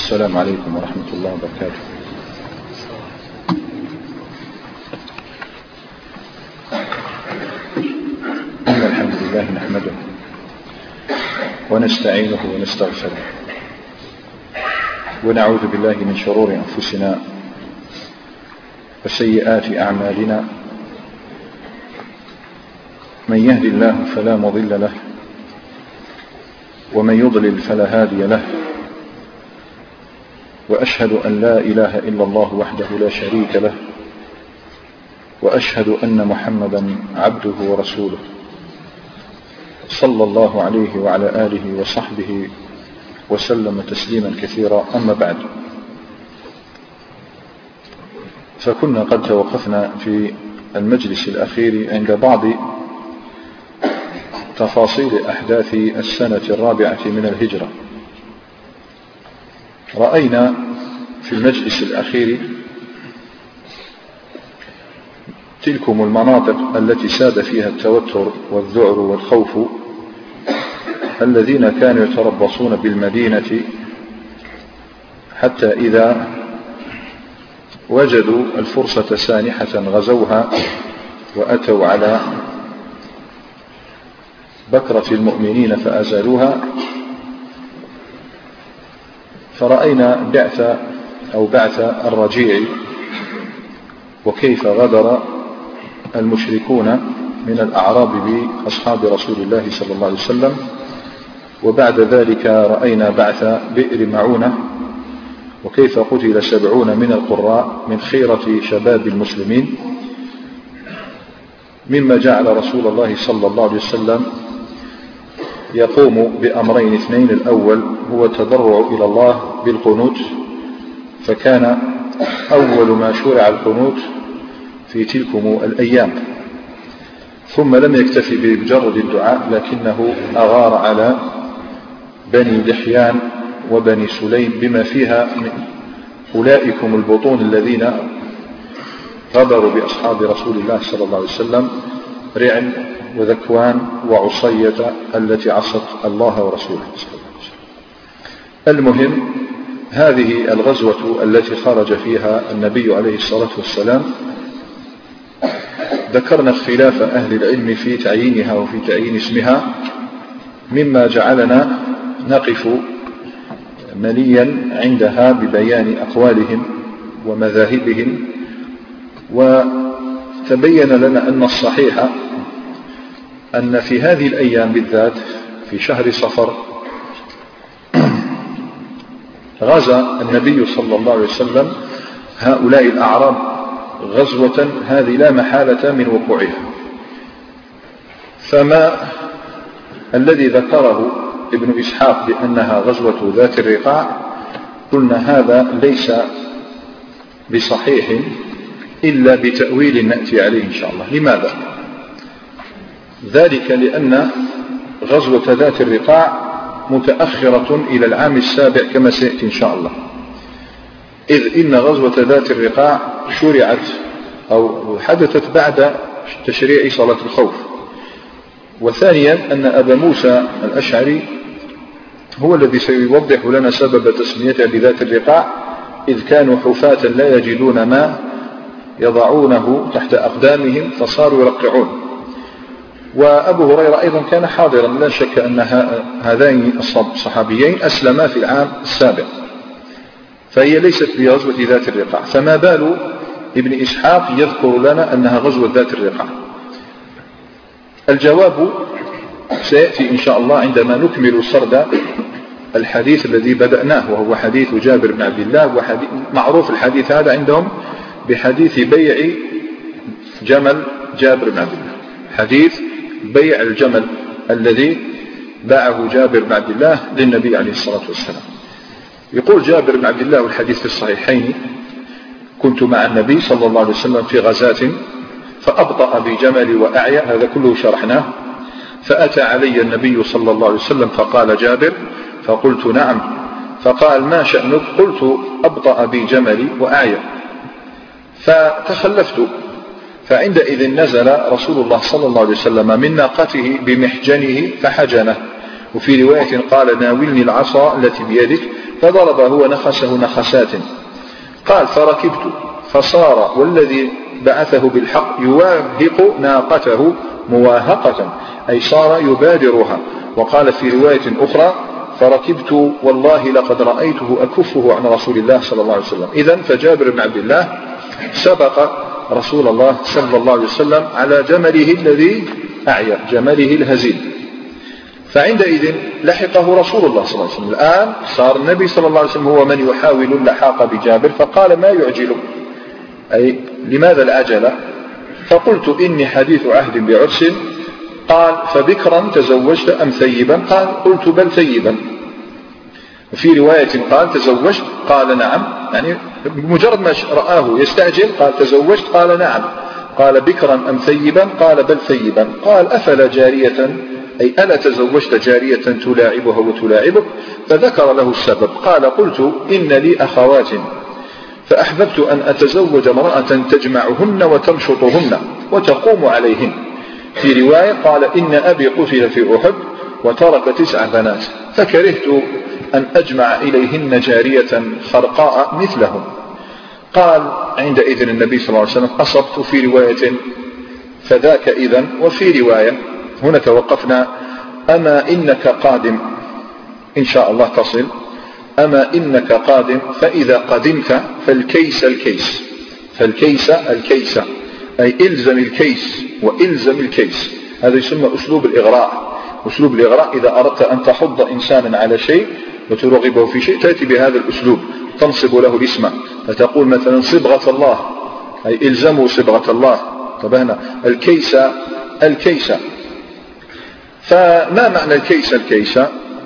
السلام عليكم ورحمة الله وبركاته. إن الحمد لله نحمده ونستعينه ونستغفره ونعوذ بالله من شرور أنفسنا وسيئات أعمالنا. من يهد الله فلا مضل له ومن يضلل فلا هادي له، وأشهد أن لا إله إلا الله وحده لا شريك له، وأشهد أن محمدا عبده ورسوله صلى الله عليه وعلى آله وصحبه وسلم تسليما كثيرا. أما بعد، فكنا قد توقفنا في المجلس الأخير عند بعض تفاصيل أحداث السنة الرابعة من الهجرة. رأينا في المجلس الأخير تلكم المناطق التي ساد فيها التوتر والذعر والخوف، الذين كانوا يتربصون بالمدينة حتى إذا وجدوا الفرصة سانحة غزوها وأتوا على بكرة المؤمنين فأزالوها. فرأينا بعث الرجيع، وكيف غدر المشركون من الأعراب بأصحاب رسول الله صلى الله عليه وسلم. وبعد ذلك رأينا بعث بئر معونة، وكيف قتل 70 من القراء من خيرة شباب المسلمين، مما جعل رسول الله صلى الله عليه وسلم يقوم بأمرين اثنين. الأول هو التضرع إلى الله بالقنوت، فكان أول ما شرع القنوت في تلكم الأيام. ثم لم يكتفي بمجرد الدعاء، لكنه أغار على بني لحيان وبني سليم بما فيها من أولئكم البطون الذين غدروا بأصحاب رسول الله صلى الله عليه وسلم، رعل وذكوان وعصية التي عصت الله ورسوله صلى الله عليه وسلم. المهم، هذه الغزوة التي خرج فيها النبي عليه الصلاة والسلام ذكرنا اختلاف أهل العلم في تعيينها وفي تعيين اسمها، مما جعلنا نقف مليا عندها ببيان أقوالهم ومذاهبهم. وتبين لنا أن الصحيح أن في هذه الأيام بالذات في شهر صفر غزا النبي صلى الله عليه وسلم هؤلاء الأعراب غزوة هذه لا محالة من وقوعها. فما الذي ذكره ابن إسحاق بأنها غزوة ذات الرقاع، قلنا هذا ليس بصحيح إلا بتأويل نأتي عليه إن شاء الله. لماذا؟ ذلك لأن غزوة ذات الرقاع متأخرة إلى العام السابع كما سيأتي إن شاء الله، إذ إن غزوة ذات الرقاع شرعت أو حدثت بعد تشريع صلاة الخوف. وثانيا أن أبا موسى الأشعري هو الذي سيوضح لنا سبب تسميتها بذات الرقاع، إذ كانوا حفاة لا يجدون ما يضعونه تحت أقدامهم فصاروا يرقعون. وأبو هريرة أيضا كان حاضرا، لا شك أن هذين الصحابيين أسلما في العام السابع، فهي ليست بغزوة ذات الرقاع. فما بال ابن إسحاق يذكر لنا أنها غزوة ذات الرقاع؟ الجواب سيأتي إن شاء الله عندما نكمل سرد الحديث الذي بدأناه، وهو حديث جابر بن عبد الله. معروف الحديث هذا عندهم بحديث بيع جمل جابر بن عبد الله، حديث بيع الجمل الذي باعه جابر بن عبد الله للنبي عليه الصلاة والسلام. يقول جابر بن عبد الله والحديث في الصحيحين: كنت مع النبي صلى الله عليه وسلم في غزاة فأبطأ بجملي وأعيا، هذا كله شرحناه. فأتى علي النبي صلى الله عليه وسلم فقال: جابر؟ فقلت: نعم. فقال: ما شأنك؟ قلت: أبطأ بجملي وأعيا. فتخلفت، فعندئذ نزل رسول الله صلى الله عليه وسلم من ناقته بمحجنه فحجنه، وفي رواية قال ناولني العصا التي بيدك، فضربه ونخسه نخسات. قال فركبت فصار والذي بعثه بالحق يواهق ناقته مواهقة، أي صار يبادرها. وقال في رواية أخرى فركبت والله لقد رأيته أكفه عن رسول الله صلى الله عليه وسلم. إذن فجابر بن عبد الله سبق رسول الله صلى الله عليه وسلم على جمله الذي أعيا، جمله الهزيل. فعندئذ لحقه رسول الله صلى الله عليه وسلم. الآن صار النبي صلى الله عليه وسلم هو من يحاول اللحاق بجابر، فقال ما يعجله، أي لماذا العجلة؟ فقلت إني حديث عهد بعرس. قال فبكرا تزوجت أم ثيبا؟ قال قلت بل ثيبا. وفي رواية قال تزوجت؟ قال نعم، يعني بمجرد ما رآه يستعجل قال تزوجت؟ قال نعم. قال بكرا أم ثيبا؟ قال بل ثيبا. قال أفلا جارية، أي ألا تزوجت جارية تلاعبها وتلاعبك؟ فذكر له السبب. قال قلت إن لي أخوات فأحببت أن أتزوج امرأة تجمعهن وتمشطهن وتقوم عليهن. في رواية قال إن أبي قتل في أحد وترك 9 بنات فكرهت أن أجمع إليهن جارية خرقاء مثلهم. قال عندئذ النبي صلى الله عليه وسلم أصبت. في رواية فذاك إذن. وفي رواية هنا توقفنا أما إنك قادم إن شاء الله تصل، أما إنك قادم فإذا قدمت فالكيس الكيس، فالكيس الكيس، أي إلزم الكيس وإلزم الكيس. هذا يسمى أسلوب الإغراء. أسلوب الإغراء إذا أردت أن تحض إنسانا على شيء وترغبه في شيء تأتي بهذا الأسلوب، تنصب له الاسم، فتقول مثلا صبغة الله، أي إلزموا صبغة الله. طبعا الكيس الكيس. فما معنى الكيس الكيس؟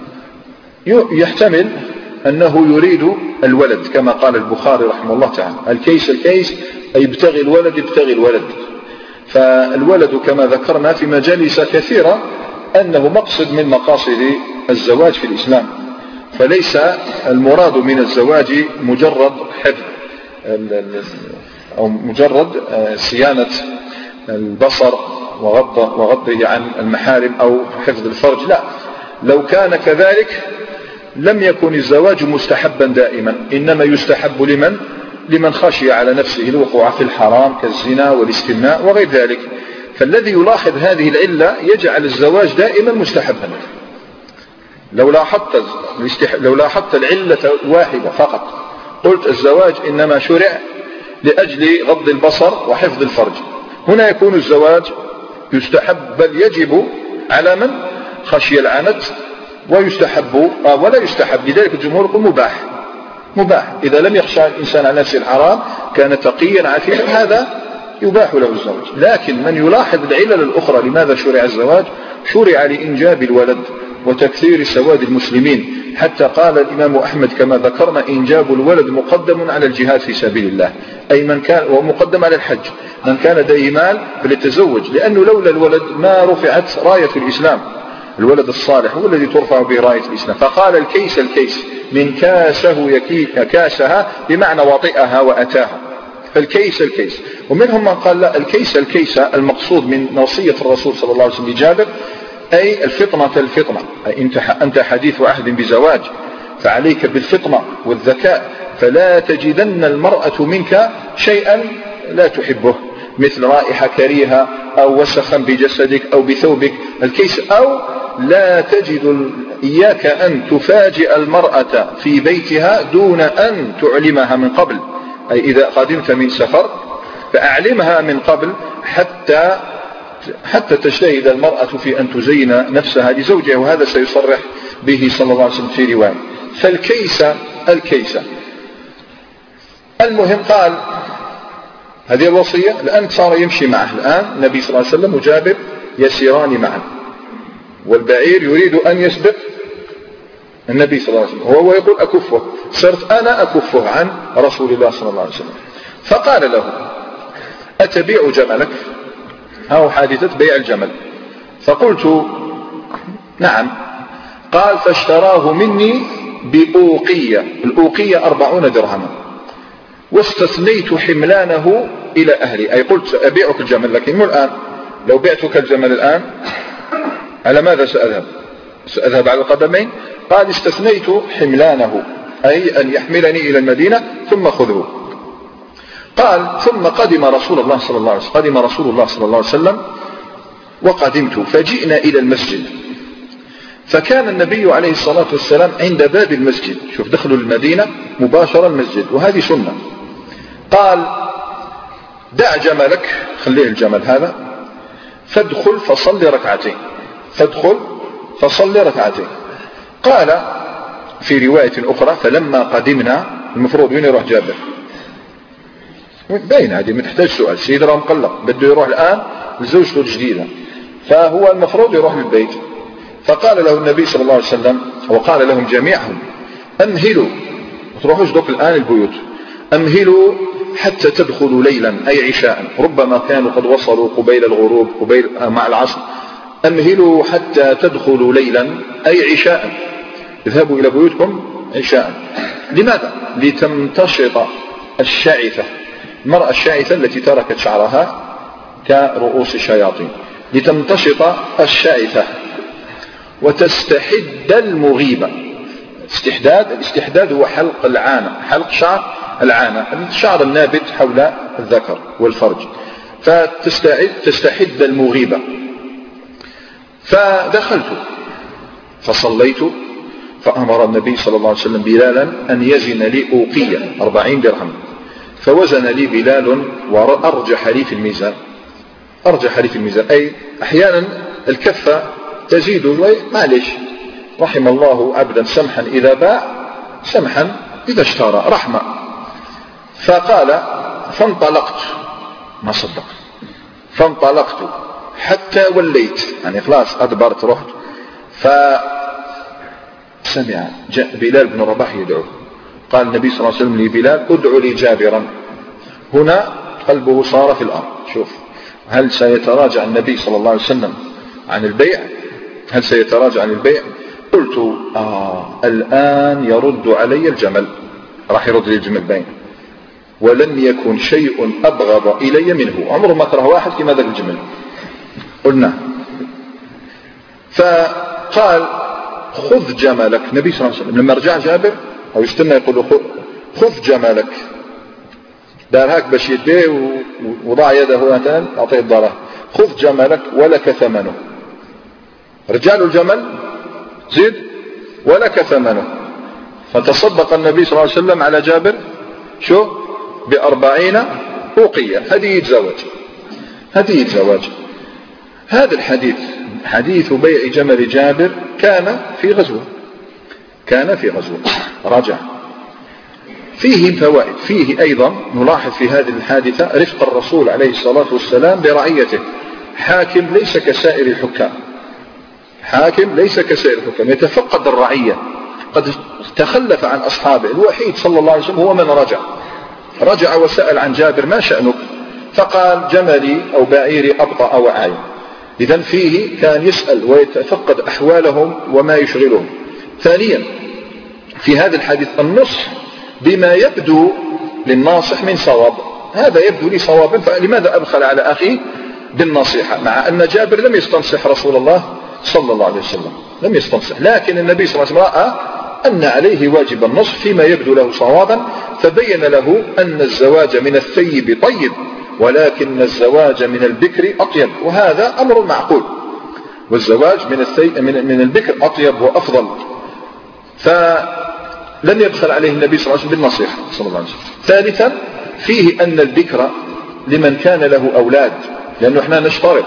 يحتمل أنه يريد الولد كما قال البخاري رحمه الله تعالى، الكيس الكيس أي ابتغي الولد ابتغي الولد. فالولد كما ذكرنا في مجالس كثيرة أنه مقصد من مقاصد الزواج في الإسلام، فليس المراد من الزواج مجرد حفظ أو مجرد صيانة البصر وغضه عن المحارم أو حفظ الفرج، لا. لو كان كذلك لم يكن الزواج مستحبا دائما، إنما يستحب لمن خشي على نفسه الوقوع في الحرام كالزنا والاستمناء وغير ذلك. فالذي يلاحظ هذه العلة يجعل الزواج دائما مستحبا. لو لاحظت العلة واحدة فقط قلت الزواج إنما شرع لأجل غض البصر وحفظ الفرج، هنا يكون الزواج يستحب بل يجب على من خشي العنت، ويستحب ولا يستحب. لذلك الجمهور يقول مباح إذا لم يخشى الإنسان على نفسه الحرام كان تقيا عفيفا هذا يباح له الزواج. لكن من يلاحظ العلل الأخرى لماذا شرع الزواج؟ شرع لإنجاب الولد وتكثير سواد المسلمين، حتى قال الإمام أحمد كما ذكرنا إنجاب الولد مقدم على الجهاد في سبيل الله، أي من كان ومقدم على الحج، من كان لديه مال فليتزوج، لأنه لولا الولد ما رفعت راية الإسلام. الولد الصالح هو الذي ترفع به راية الإسلام. فقال الكيس الكيس من كاسه كاسها بمعنى وطئها وأتاها، فالكيس الكيس. ومنهم من قال لا، الكيس الكيس المقصود من وصية الرسول صلى الله عليه وسلم لجابر أي الفطنة الفطنة، أي أنت حديث عهد بزواج فعليك بالفطنة والذكاء، فلا تجدن المرأة منك شيئا لا تحبه مثل رائحة كريهة أو وسخا بجسدك أو بثوبك، الكيس. أو لا تجد إياك أن تفاجئ المرأة في بيتها دون أن تعلمها من قبل، أي إذا قدمت من سفر فأعلمها من قبل حتى تجتهد المرأة في أن تزين نفسها لزوجها، وهذا سيصرح به صلى الله عليه وسلم في رواية. فالكيس الكيس. المهم قال هذه الوصية. الآن صار يمشي معه، الآن النبي صلى الله عليه وسلم وجابر يسيران معا، والبعير يريد أن يسبق النبي صلى الله عليه وسلم، وهو يقول أكفه، صرت أنا أكفه عن رسول الله صلى الله عليه وسلم. فقال له أتبيع جملك؟ أو حادثة بيع الجمل. فقلت نعم. قال فاشتراه مني بأوقية، الأوقية 40 درهما، واستثنيت حملانه إلى أهلي، أي قلت أبيعك الجمل، لكن مو الآن، لو بعتك الجمل الآن على ماذا سأذهب؟ أذهب على القدمين؟ قال استثنيت حملانه، أي أن يحملني إلى المدينة ثم خذه. قال ثم قدم رسول الله صلى الله عليه وسلم وقدمت فجئنا إلى المسجد، فكان النبي عليه الصلاة والسلام عند باب المسجد. شوف، دخلوا المدينة مباشرة المسجد، وهذه سنة. قال دع جملك، خليه الجمل هذا، فادخل فصلي ركعتين. قال في رواية أخرى فلما قدمنا، المفروض وين يروح جابر؟ باين عادي، ما تحتاج سؤال، سيد راه مقلق بده يروح الآن لزوجته الجديدة، فهو المفروض يروح للبيت. فقال له النبي صلى الله عليه وسلم، وقال لهم جميعهم أمهلوا، ما تروحوش دوك الآن البيوت، أمهلوا حتى تدخلوا ليلا أي عشاء، ربما كانوا قد وصلوا قبيل الغروب مع العصر. أمهلوا حتى تدخلوا ليلا أي عشاء، اذهبوا إلى بيوتكم عشاء. لماذا؟ لتمتشط الشعثة، المرأة الشعثة التي تركت شعرها كرؤوس الشياطين، لتمتشط الشعثة وتستحد المغيبة. الاستحداد هو حلق العانة، حلق شعر العانة، الشعر النابت حول الذكر والفرج، فتستحد المغيبة. فدخلت فصليت، فأمر النبي صلى الله عليه وسلم بلالا أن يزن لي أوقية 40 درهم، فوزن لي بلال وأرجح لي في الميزان. أي أحيانا الكفة تزيد معلش، رحم الله عبدا سمحا إذا باع سمحا إذا اشترى، رحمة. فقال فانطلقت، ما صدق، فانطلقت حتى وليت، يعني خلاص أدبرت رحت. فسمع جاء بلال بن رباح يدعو، قال النبي صلى الله عليه وسلم لبلال ادعو لي جابرا. هنا قلبه صار في الأرض. شوف، هل سيتراجع النبي صلى الله عليه وسلم عن البيع؟ قلت الآن يرد علي الجمل، راح يرد لي الجمل باين، ولم يكن شيء أبغض إلي منه، عمره ما كره واحد كما ذاك الجمل. قلنا فقال خذ جملك. النبي صلى الله عليه وسلم لما رجع جابر أو يستنى يقول له خذ جملك، دار هاك باش يديه وضع يده مثلا أعطيه الضرر، خذ جملك ولك ثمنه. رجال الجمل زيد ولك ثمنه. فتصدق النبي صلى الله عليه وسلم على جابر شو ب40 أوقية. هذه يتزوج. هذا الحديث، حديث بيع جمل جابر، كان في غزوة رجع. فيه فوائد. فيه أيضا نلاحظ في هذه الحادثة رفق الرسول عليه الصلاة والسلام برعيته. حاكم ليس كسائر الحكام، يتفقد الرعية. قد تخلف عن أصحابه، الوحيد صلى الله عليه وسلم هو من رجع وسأل عن جابر ما شأنك، فقال جملي أو بعيري أبطأ وعاي. إذن فيه كان يسأل ويتفقد أحوالهم وما يشغلهم. ثانيا في هذا الحديث النصح بما يبدو للناصح من صواب. هذا يبدو لي صوابا، فلماذا أبخل على أخيه بالنصيحة، مع أن جابر لم يستنصح رسول الله صلى الله عليه وسلم، لم يستنصح، لكن النبي صلى الله عليه وسلم رأى أن عليه واجب النصح فيما يبدو له صوابا، فبين له أن الزواج من الثيب طيب، ولكن الزواج من البكر أطيب، وهذا أمر معقول، والزواج من البكر أطيب وأفضل. فلم يبخل عليه النبي صلى الله عليه وسلم بالنصيحة صلى الله عليه وسلم. ثالثا فيه أن البكر لمن كان له أولاد، لأنه احنا نشترط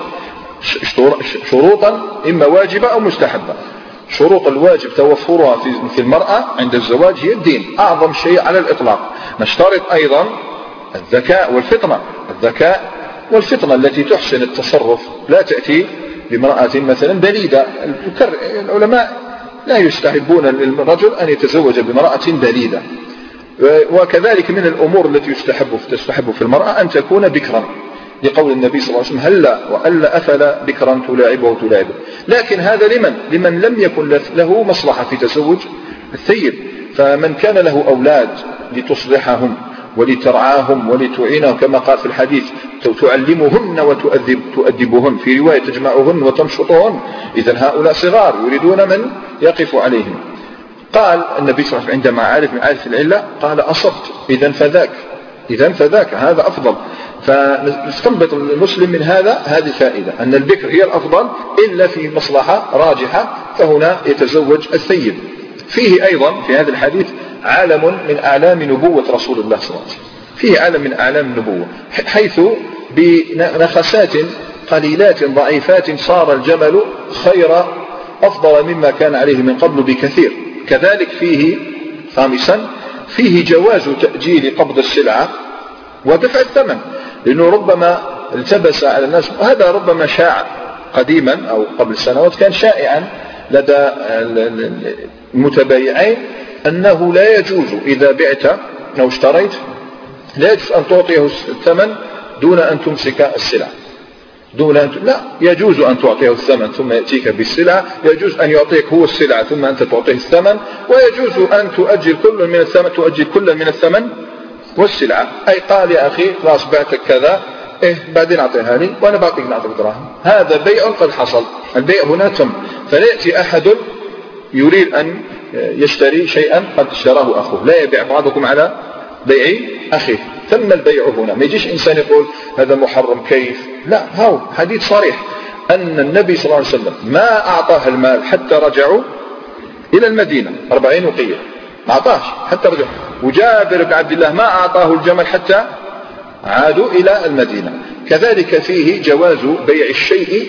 شروطا إما واجبة أو مستحبة. شروط الواجب توفرها في المرأة عند الزواج هي الدين، أعظم شيء على الإطلاق. نشترط أيضا الذكاء والفطنة التي تحسن التصرف، لا تأتي بامرأة مثلا بليدة. العلماء لا يستحبون للرجل أن يتزوج بامرأة بليدة. وكذلك من الأمور التي تستحب في المرأة أن تكون بكرا، لقول النبي صلى الله عليه وسلم هلا وألا أفل بكرا تلاعبه. لكن هذا لمن لم يكن له مصلحة في تزوج الثيب. فمن كان له أولاد لتصلحهم ولترعاهم ولتعينهم، كما قال في الحديث تعلمهن وتؤدبهن، في رواية تجمعهن وتمشطهن. إذن هؤلاء صغار يريدون من يقف عليهم. قال النبي صلى الله عليه وسلم عندما عرف العلة قال أصبت، إذن فذاك هذا أفضل. فنستنبط المسلم من هذه الفائدة أن البكر هي الأفضل إلا في مصلحة راجحة، فهنا يتزوج الثيب. فيه أيضا في هذا الحديث عالم من أعلام نبوة رسول الله صلى الله عليه وسلم، فيه عالم من أعلام النبوة، حيث بنخسات قليلات ضعيفات صار الجمل خير أفضل مما كان عليه من قبل بكثير. كذلك فيه خامسا فيه جواز تأجيل قبض السلعة ودفع الثمن، لأنه ربما التبس على الناس، وهذا ربما شاع قديما أو قبل سنوات، كان شائعا لدى المتبايعين أنه لا يجوز إذا بعت أو اشتريت لا يجوز أن تعطيه الثمن دون أن تمسك السلعة، لا يجوز أن تعطيه الثمن ثم يأتيك بالسلعة، يجوز أن يعطيك هو السلعة ثم أنت تعطيه الثمن، ويجوز أن تؤجل كل من الثمن والسلعة. أي قال يا أخي خلاص بعتك كذا، بعدين أعطيها لي وأنا باقي نعطيك دراهم. هذا بيع قد حصل، البيع هنا تم. فلا يأتي أحد يريد أن يشتري شيئا قد اشتراه أخوه، لا يبيع بعضكم على بيع أخيه. تم البيع هنا، ما يجيش إنسان يقول هذا محرم كيف، لا، هو حديث صريح أن النبي صلى الله عليه وسلم ما أعطاه المال حتى رجعوا إلى المدينة 40 وقية، ما أعطاهش حتى رجعوا. وجابر بن عبد الله ما أعطاه الجمل حتى عادوا إلى المدينة. كذلك فيه جواز بيع الشيء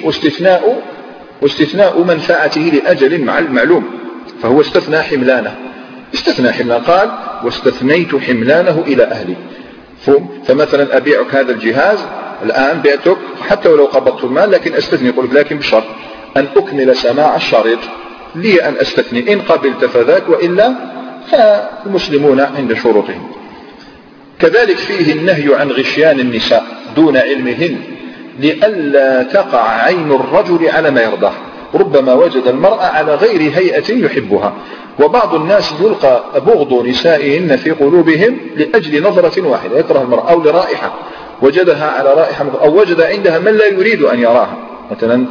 واستثناء منفعته لأجل معلوم، فهو استثنى حملانه قال واستثنيت حملانه إلى أهلي. فمثلا أبيعك هذا الجهاز الآن، بعتك حتى ولو قبضت المال، لكن أستثني، يقول لكن بشرط أن أكمل سماع الشريط، لي أن أستثني، إن قبلت فذاك وإلا فالمسلمون عند شروطهم. كذلك فيه النهي عن غشيان النساء دون علمهن لئلا تقع عين الرجل على ما يرضاه، ربما وجد المرأة على غير هيئة يحبها، وبعض الناس يلقى بغض نسائهن في قلوبهم لأجل نظرة واحدة، يكره المرأة أو لرائحة وجدها على رائحة، أو وجد عندها من لا يريد أن يراها، مثلا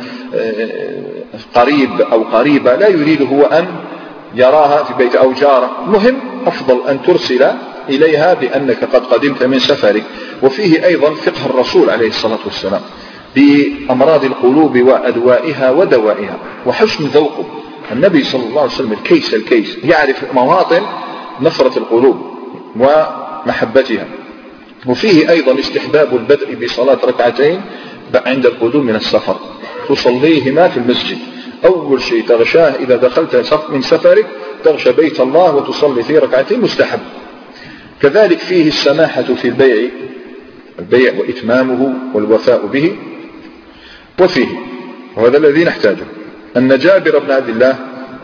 قريب أو قريبة لا يريد هو أن يراها في بيت أو جارة. مهم أفضل أن ترسل إليها بأنك قد قدمت من سفرك. وفيه أيضا فقه الرسول عليه الصلاة والسلام بأمراض القلوب وأدوائها ودوائها وحسن ذوقه. النبي صلى الله عليه وسلم الكيس يعرف مواطن نفرة القلوب ومحبتها. وفيه أيضا استحباب البدء بصلاة ركعتين عند القدوم من السفر، تصليهما في المسجد. أول شيء تغشاه إذا دخلت من سفرك تغشى بيت الله وتصلي فيه ركعتين، مستحب. كذلك فيه السماحة في البيع وإتمامه والوفاء به. وفيه، وهذا الذي نحتاجه، أن جابر بن عبد الله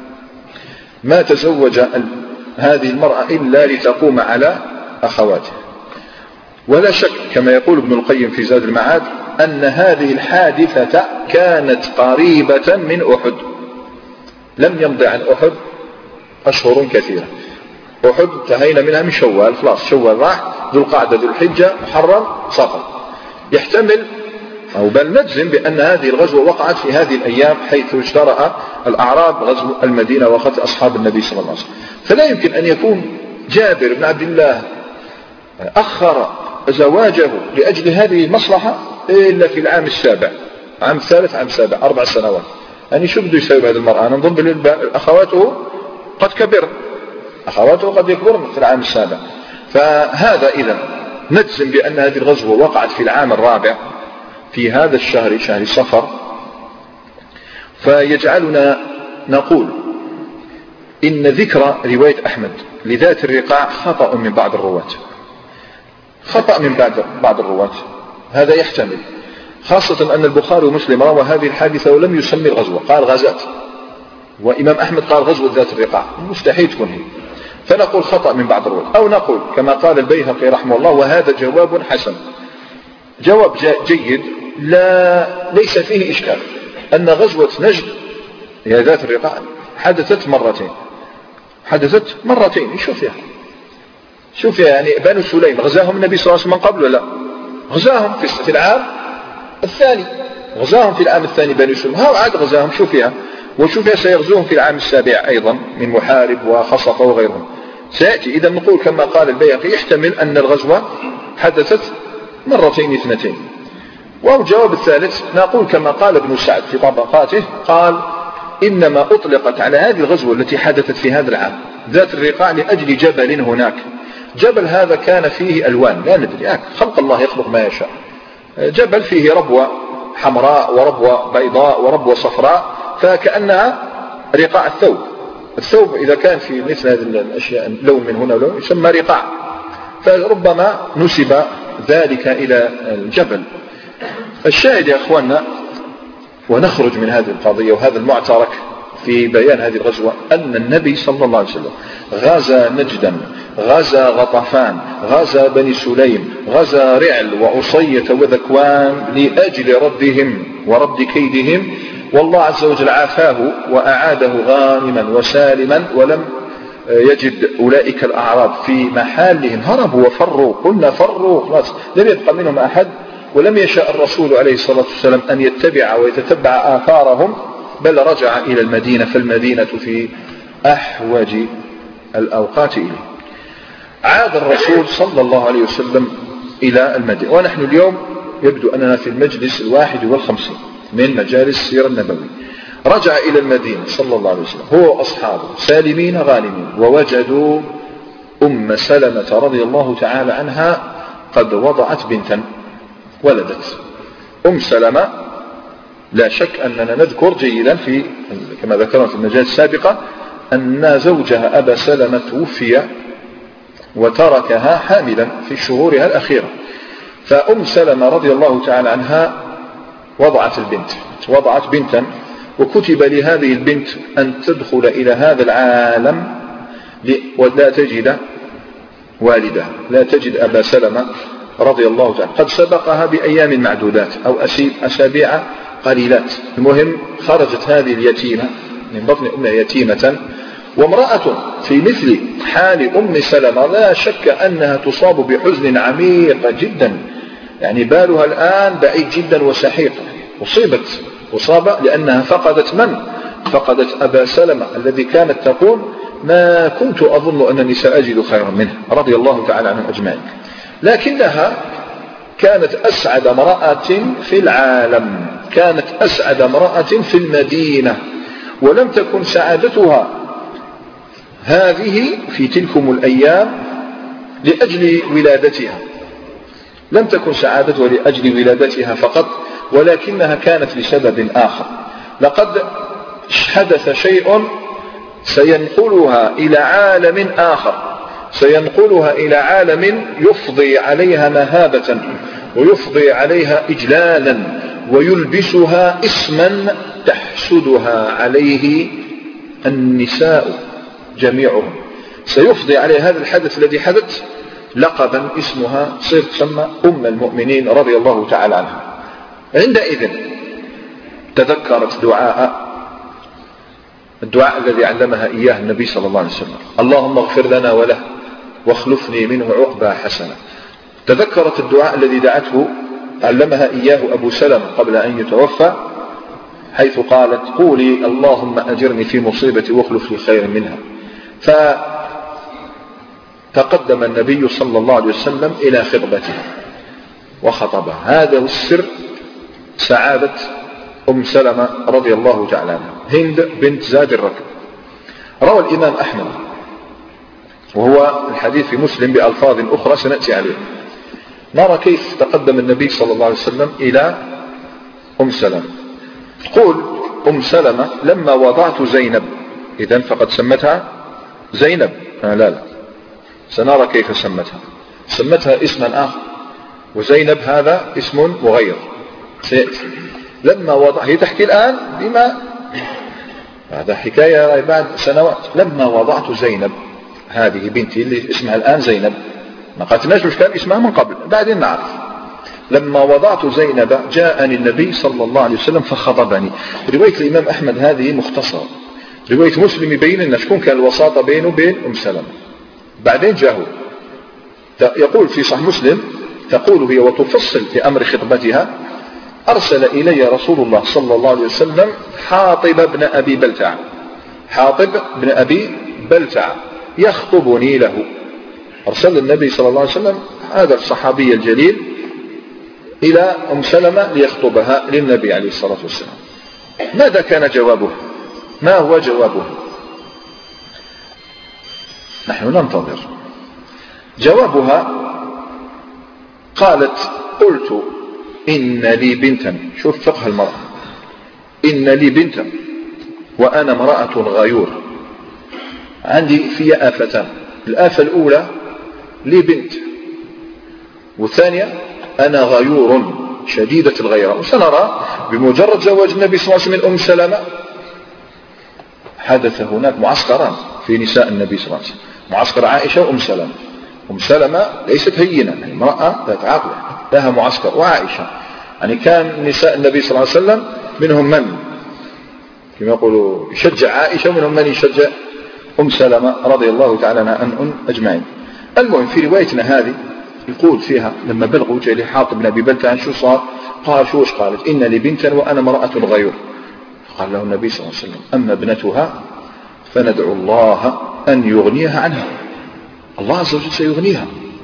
ما تزوج هذه المرأة إلا لتقوم على أخواته. ولا شك كما يقول ابن القيم في زاد المعاد أن هذه الحادثة كانت قريبة من أحد، لم يمضي عن أحد أشهر كثيرة. أحد انتهينا منها من شوال، خلاص شوال راح، ذو القعدة ذو الحجة محرم صفر. يحتمل أو بل نجزم بأن هذه الغزوة وقعت في هذه الأيام، حيث اجترأ الأعراب غزو المدينة وقتل أصحاب النبي صلى الله عليه وسلم. فلا يمكن أن يكون جابر بن عبد الله أخر زواجه لأجل هذه المصلحة إلا في العام السابع، عام الثالث، عام السابع، 4 سنوات. يعني شو بده يسوي هذه المرأة؟ أنا نظن أخواته قد كبر، أخواته قد يكبرن في العام السابع. فهذا إذن نجزم بأن هذه الغزوة وقعت في العام الرابع في هذا الشهر، شهر صفر. فيجعلنا نقول إن ذكر رواية أحمد لذات الرقاع خطأ من بعض الرواة، بعض الرواة، هذا يحتمل، خاصة أن البخاري ومسلم روى هذه الحادثة ولم يسمي الغزوة، قال غزات، وإمام أحمد قال غزوة ذات الرقاع، مستحيل تكون هي. فنقول خطأ من بعض الرواة، أو نقول كما قال البيهقي رحمه الله، وهذا جواب حسن، جواب جيد ليس فيه إشكال، أن غزوة نجد هي ذات الرقاع حدثت مرتين. شوف يعني بنو سليم غزاهم النبي صلى الله عليه وسلم من قبل ولا غزاهم في العام الثاني، غزاهم في العام الثاني بني سليم، ها عاد غزاهم شو فيها، وشو فيها سيغزوهم في العام السابع أيضا من محارب وخصف وغيرهم سيأتي. إذا نقول كما قال البيهقي يحتمل أن الغزوة حدثت مرتين اثنتين. والجواب الثالث نقول كما قال ابن سعد في طبقاته، قال إنما أطلقت على هذه الغزوة التي حدثت في هذا العام ذات الرقاع لأجل جبل هناك، جبل هذا كان فيه ألوان لا ندري، خلق الله يخلق ما يشاء، جبل فيه ربوة حمراء وربوة بيضاء وربوة صفراء، فكأنها رقاع الثوب. الثوب إذا كان في مثل هذه الأشياء لون من هنا ولون يسمى رقاع، فربما نسب ذلك إلى الجبل. الشاهد يا أخواننا، ونخرج من هذه القضية وهذا المعترك في بيان هذه الغزوة، أن النبي صلى الله عليه وسلم غزا نجدا، غزا غطفان، غزا بني سليم، غزا رعل وعصية وذكوان لأجل ردهم ورد كيدهم، والله عز وجل عافاه وأعاده غانما وسالما، ولم يجد أولئك الأعراب في محالهم، هربوا وفروا، قلنا فروا خلاص، لم يبقى منهم أحد، ولم يشاء الرسول عليه الصلاة والسلام أن يتبع ويتتبع آثارهم، بل رجع إلى المدينة، فالمدينة في أحوج الأوقات إليه. عاد الرسول صلى الله عليه وسلم إلى المدينة، ونحن اليوم يبدو أننا في المجلس 51 من مجالس السيرة النبوي. رجع إلى المدينة صلى الله عليه وسلم هو وأصحابه سالمين غانمين، ووجدوا أم سلمة رضي الله تعالى عنها قد وضعت بنتا، ولدت. أم سلمة لا شك أننا نذكر جيدا في كما ذكرنا في المجال السابقة أن زوجها أبا سلمة توفي وتركها حاملا في شهورها الأخيرة، فأم سلمة رضي الله تعالى عنها وضعت بنتا، وكتب لهذه البنت أن تدخل إلى هذا العالم ولا تجد والدها، لا تجد أبا سلمة رضي الله تعالى، قد سبقها بأيام معدودات أو أسابيع قليلات. المهم خرجت هذه اليتيمة من بطن أمها يتيمة، وامرأة في مثل حال أم سلمة لا شك أنها تصاب بحزن عميق جدا، يعني بالها الآن بعيد جدا وسحيق، أصاب لأنها فقدت أبا سلمة الذي كانت تقول ما كنت أظن أنني سأجد خيرا منه رضي الله تعالى عنهم أجمعين. لكنها كانت أسعد امرأة في العالم، كانت أسعد امرأة في المدينة، ولم تكن سعادتها هذه في تلكم الأيام لأجل ولادتها، لم تكن سعادتها لأجل ولادتها فقط، ولكنها كانت لسبب آخر. لقد حدث شيء سينقلها إلى عالم آخر، سينقلها إلى عالم يفضي عليها مهابة ويفضي عليها إجلالا، ويلبسها اسما تحسدها عليه النساء جميعهم. سيفضي عليها هذا الحدث الذي حدث لقبا اسمها صرت تسمى أم المؤمنين رضي الله تعالى عنها. عندئذ تذكرت الدعاء الذي علمها إياه النبي صلى الله عليه وسلم، اللهم اغفر لنا وله واخلفني منه عقبى حسنة. تذكرت الدعاء الذي علمها إياه أبو سلمة قبل أن يتوفى، حيث قالت قولي اللهم أجرني في مصيبتي واخلف لي خيرا منها. فتقدم النبي صلى الله عليه وسلم إلى خطبته وخطبها. هذا السر سعادة أم سلمة رضي الله تعالى عنها، هند بنت زاد الركب. روى الإمام أحمد، وهو الحديث في مسلم بألفاظ أخرى سنأتي عليه، نرى كيف تقدم النبي صلى الله عليه وسلم إلى أم سلمة. تقول أم سلمة لما وضعت زينب، إذن فقد سمتها زينب، لا سنرى كيف سمتها اسما آخر، وزينب هذا اسم مغير سيأتي. لما وضع، هي تحكي الآن بما هذا حكاية بعد سنوات، لما وضعت زينب هذه بنتي اللي اسمها الآن زينب، ما قالتناش وش كان اسمها من قبل، بعدين نعرف. لما وضعت زينب جاءني النبي صلى الله عليه وسلم فخطبني. رواية الإمام أحمد هذه مختصرة، رواية مسلم يبين لنا شكون كان الوساطة بينه وبين أم سلمة. بعدين جاءه يقول في صحيح مسلم تقول هي وتفصل في أمر خطبتها: أرسل إلي رسول الله صلى الله عليه وسلم حاطب بن أبي بلتع، حاطب بن أبي بلتع يخطبني له. أرسل النبي صلى الله عليه وسلم هذا الصحابي الجليل إلى أم سلمة ليخطبها للنبي عليه الصلاة والسلام. ماذا كان جوابه؟ ما هو جوابه؟ نحن ننتظر. جوابها: قالت: قلت إن لي بنتا. شوف فقه المرأة، إن لي بنتا وأنا امرأة غيور، عندي في آفتان. الآفة الأولى لي بنت، والثانية أنا غيور شديدة الغيرة. وسنرى بمجرد زواج النبي صلى الله عليه وسلم من أم سلمة حدث هناك معسكران في نساء النبي صلى الله عليه وسلم، معسكر عائشة وأم سلمة. أم سلمة ليست هينة، يعني امرأة ذات عقل، لها معسكر. وعائشة يعني كان نساء النبي صلى الله عليه وسلم منهم من كما يقولوا يشجع عائشة، ومنهم من يشجع أم سلمة رضي الله تعالى عنهم أجمعين. المهم في روايتنا هذه يقول فيها لما بلغوا جاء لحاطب بن أبي بلتع شو صار؟ قال: شوش؟ قالت: إن لي بنتا وأنا امرأة غيور. قال له النبي صلى الله عليه وسلم: أما ابنتها فندعو الله أن يغنيها عنها، الله عز وجل سيغنيها،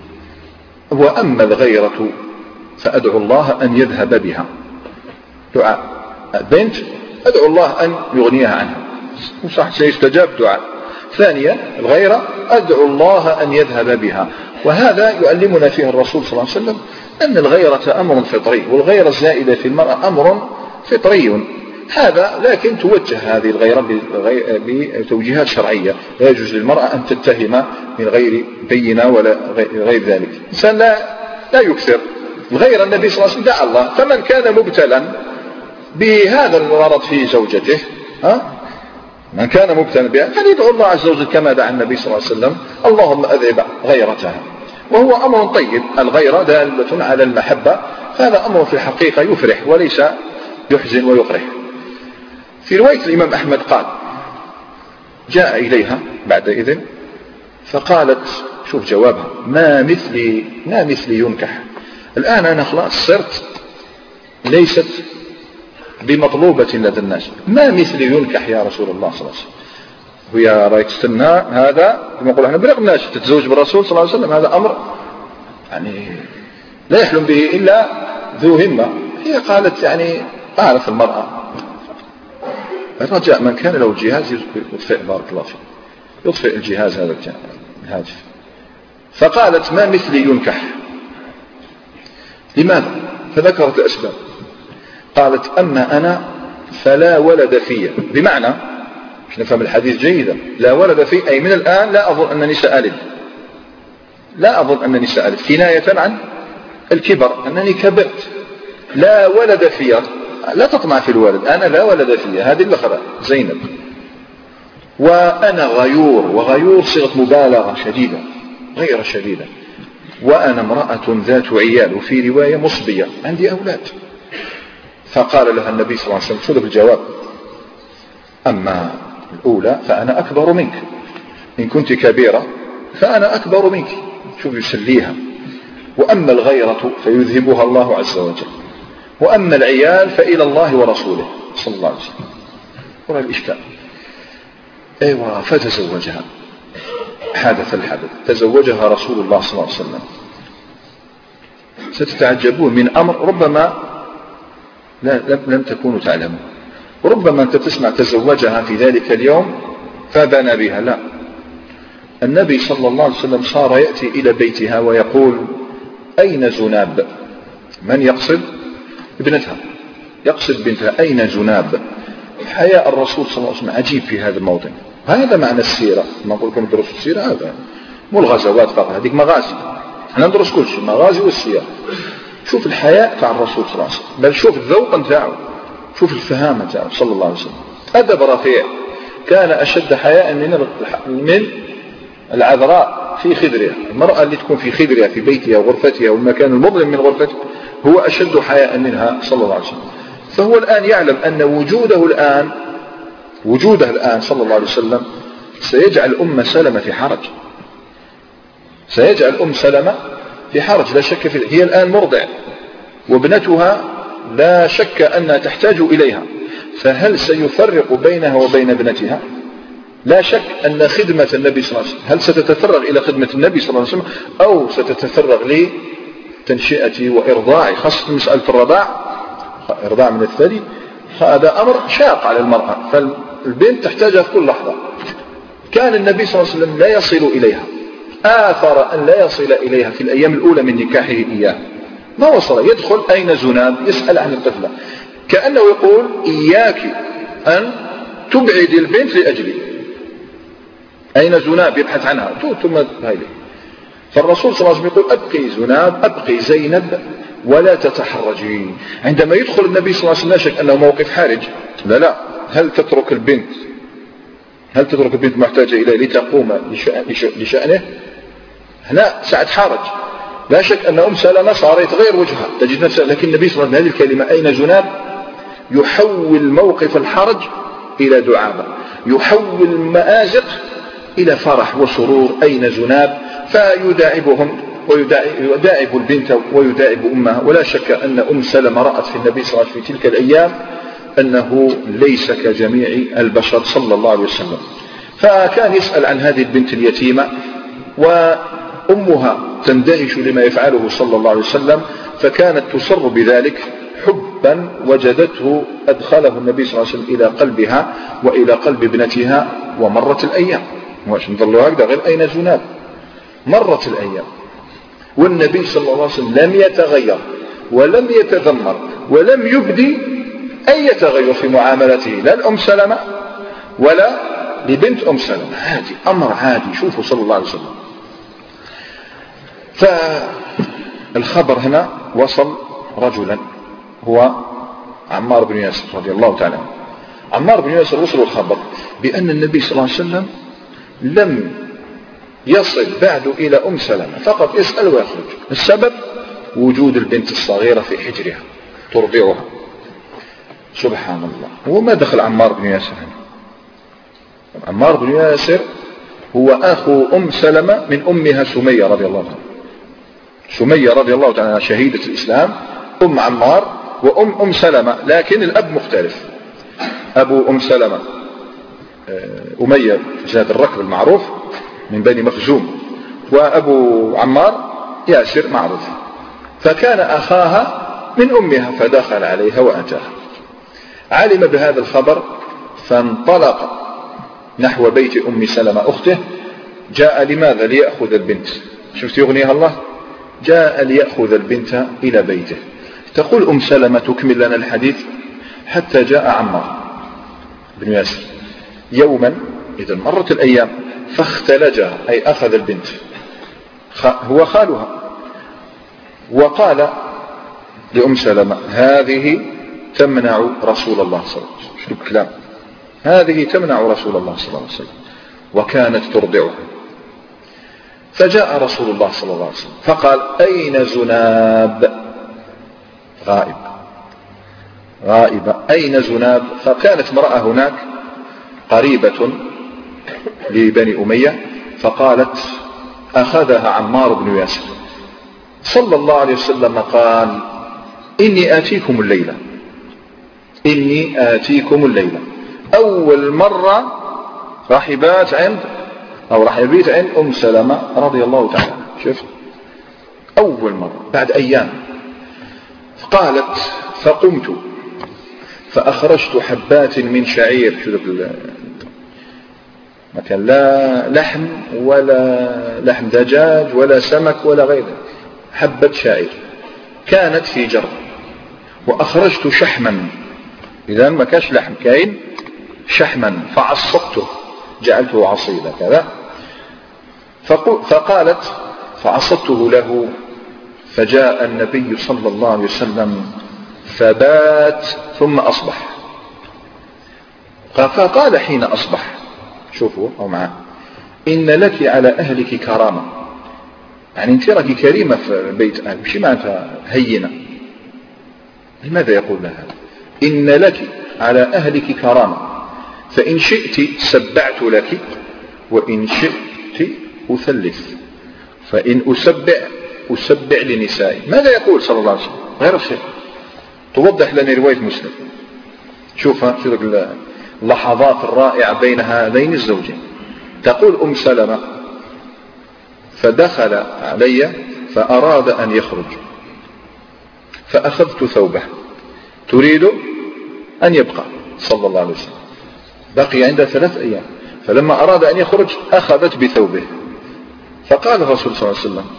وأما الغيرة فأدعو الله أن يذهب بها. دعاء بنت أدعو الله أن يغنيها عنها، وصح سيستجاب دعاء. ثانيا الغيرة أدعو الله أن يذهب بها. وهذا يعلمنا فيه الرسول صلى الله عليه وسلم أن الغيرة أمر فطري، والغيرة الزائدة في المرأة أمر فطري هذا، لكن توجه هذه الغيرة بتوجيهات شرعية. لا يجوز للمرأة أن تتهم من غير بينة ولا غير ذلك. الإنسان لا يكثر الغيرة. النبي صلى الله عليه وسلم دعا الله: فمن كان مبتلا بهذا المرض في زوجته، من كان مبتلا بها فليدعو الله عز وجل كما دعا النبي صلى الله عليه وسلم: اللهم أذهب غيرتها. وهو أمر طيب، الغيرة دالة على المحبة، هذا أمر في الحقيقة يفرح وليس يحزن ويقرح. في رواية الإمام أحمد قال: جاء إليها بعد إذن فقالت، شوف جوابها: ما مثلي ينكح. الآن أنا خلاص صرت ليست بمطلوبة لدى الناس، ما مثلي ينكح يا رسول الله صلى الله عليه وسلم. ويا رايك تستنى هذا كما نقول احنا بلغناش تتزوج بالرسول صلى الله عليه وسلم، هذا أمر يعني لا يحلم به إلا ذو همة. هي قالت يعني أعرف المرأة. الرجاء من كان له جهاز يطفئ، بارك الله فيه، يطفئ الجهاز هذا الهاتف. فقالت: ما مثلي ينكح. لماذا؟ فذكرت الأسباب. قالت: أما أنا فلا ولد في، بمعنى مش نفهم الحديث جيدا، لا ولد في أي من الآن لا أظن أنني سألد، لا أظن أنني سألد، كناية عن الكبر، أنني كبرت. لا ولد في، لا تطمع في الولد، أنا لا ولد في، هذه الأخرى زينب. وأنا غيور، وغيور صيغة مبالغة شديدة، غير شديدة. وأنا امرأة ذات عيال، وفي رواية مصبية، عندي أولاد. فقال لها النبي صلى الله عليه وسلم: شو الجواب؟ أما الأولى فأنا أكبر منك، إن كنت كبيرة فأنا أكبر منك. شوف يسليها. وأما الغيرة فيذهبها الله عز وجل، وأما العيال فإلى الله ورسوله صلى الله عليه وسلم. ورى الإشكال. أيوة، فتزوجها. حدث الحدث، تزوجها رسول الله صلى الله عليه وسلم. ستتعجبون من أمر ربما لم تكونوا تعلمون. وربما أنت تسمع تزوجها في ذلك اليوم فبنى بها، لا. النبي صلى الله عليه وسلم صار يأتي إلى بيتها ويقول: أين زناب؟ من يقصد؟ ابنتها، يقصد بنتها. أين زناب؟ حياء الرسول صلى الله عليه وسلم عجيب في هذا الموطن. هذا معنى السيرة. ما أقول لكم درسوا السيرة، هذا مو الغزوات فقط، هذيك مغازي، احنا ندرس كل شيء، مغازي والسيرة. شوف الحياء تاع الرسول صلى الله عليه وسلم، بل شوف الذوق نتاعه، شوف الفهامة تاعه صلى الله عليه وسلم. أدب رفيع، كان أشد حياء من العذراء في خدرها. المرأة اللي تكون في خدرها في بيتها وغرفتها والمكان المظلم من غرفتها هو أشد حياء منها صلى الله عليه وسلم. فهو الآن يعلم أن وجوده الآن صلى الله عليه وسلم سيجعل أم سلمة في حرج، سيجعل أم سلمة في حرج لا شك هي الآن مرضع وابنتها لا شك أنها تحتاج إليها، فهل سيفرق بينها وبين ابنتها؟ لا شك أن خدمة النبي صلى الله عليه وسلم هل ستتفرغ إلى خدمة النبي صلى الله عليه وسلم أو ستتفرغ لتنشئة وإرضاع، خاصة مسألة إرضاع من الثدي هذا أمر شاق على المرأة، فالبنت تحتاجها في كل لحظة. كان النبي صلى الله عليه وسلم لا يصل إليها، آثر أن لا يصل إليها في الأيام الأولى من نكاحه إياه، ما وصل، يدخل أين زناب يسأل عن الطفلة كأنه يقول إياك أن تبعد البنت لأجلي، أين زناب يبحث عنها ثم هذه. فالرسول صلى الله عليه وسلم يقول أبقي زناب أبقي زينب ولا تتحرجي. عندما يدخل النبي صلى الله عليه وسلم لا شك أنه موقف حرج، لا هل تترك البنت محتاجة إليه لتقوم لشأنه؟ هنا ساعة حرج، لا شك أن أم سلمة صارت غير وجهها تجد نفسها، لكن النبي صلى الله عليه وسلم هذه الكلمة أين زناب يحول موقف الحرج إلى دعابة، يحول المآزق إلى فرح وسرور. أين زناب؟ فيداعبهم ويداعب البنت ويداعب أمها. ولا شك أن أم سلمة رأت في النبي صلى الله عليه وسلم في تلك الأيام أنه ليس كجميع البشر صلى الله عليه وسلم، فكان يسأل عن هذه البنت اليتيمة وأمها تندهش لما يفعله صلى الله عليه وسلم، فكانت تصر بذلك حبا وجدته أدخله النبي صلى الله عليه وسلم إلى قلبها وإلى قلب ابنتها. ومرت الأيام واش نظلوا هكذا غير أين زناب، مرت الأيام والنبي صلى الله عليه وسلم لم يتغير ولم يتذمر ولم يبدي أي تغير في معاملته لا لأم سلمة ولا لبنت أم سلمة، عادي أمر عادي. شوفوا صلى الله عليه وسلم. فالخبر هنا وصل رجلا هو عمار بن ياسر رضي الله تعالى عنه. عمار بن ياسر وصل الخبر بأن النبي صلى الله عليه وسلم لم يصل بعد إلى أم سلمة، فقط يسأل ويخرج. السبب وجود البنت الصغيرة في حجرها ترضعها. سبحان الله. وما دخل عمار بن ياسر هنا؟ عمار بن ياسر هو أخو أم سلمة من أمها سمية رضي الله عنها. سمية رضي الله تعالى شهيدة الإسلام، أم عمار وأم سلمة، لكن الأب مختلف. أبو أم سلمة أمية زاد الركب المعروف من بني مخزوم، وأبو عمار ياسر معروف، فكان أخاها من أمها فدخل عليها وأتاها. علم بهذا الخبر فانطلق نحو بيت أم سلمة أخته. جاء لماذا؟ ليأخذ البنت. شفت يغنيها الله، جاء ليأخذ البنت إلى بيته. تقول أم سلمة تكمل لنا الحديث حتى جاء عمار بن ياسر يوما، إذا مرت الأيام، فاختلجها أي أخذ البنت، هو خالها، وقال لأم سلمة هذه تمنع رسول الله صلى الله عليه وسلم. شو الكلام؟ هذه تمنع رسول الله صلى الله عليه وسلم، وكانت ترضعه. فجاء رسول الله صلى الله عليه وسلم فقال أين زناب؟ غائبة. أين زناب؟ فكانت امرأة هناك قريبة لبني أمية، فقالت أخذها عمار بن ياسر. صلى الله عليه وسلم قال إني آتيكم الليلة. أول مرة رحبات عند أم سلمة رضي الله تعالى. شفت أول مرة بعد أيام. قالت فقمت فأخرجت حبات من شعير. ما كان لا لحم ولا لحم دجاج ولا سمك ولا غيره، حبة شعير كانت في جرب. وأخرجت شحما، إذا ما كاش لحم كاين شحما، فعصبته جعلته عصيدا كذا. فقالت فعصبته له، فجاء النبي صلى الله عليه وسلم فبات ثم أصبح. فقال حين أصبح، شوفوا أو معه، إن لك على أهلك كرامة، يعني أنت راكي كريمة في بيت أهلك، مش معناتها هينة. لماذا يقول لها إن لك على أهلك كرامة، فإن شئت سبعت لك وإن شئت أثلث، فإن أسبع أسبع لنسائي. ماذا يقول صلى الله عليه وسلم؟ غير الخير. توضح لنا رواية مسلم. شوف اللحظات الرائعة بين هذين الزوجين. تقول أم سلمة: فدخل علي فأراد أن يخرج فأخذت ثوبه تريد أن يبقى صلى الله عليه وسلم. بقي عندها 3 أيام، فلما أراد أن يخرج أخذت بثوبه. فقال الرسول صلى الله عليه وسلم: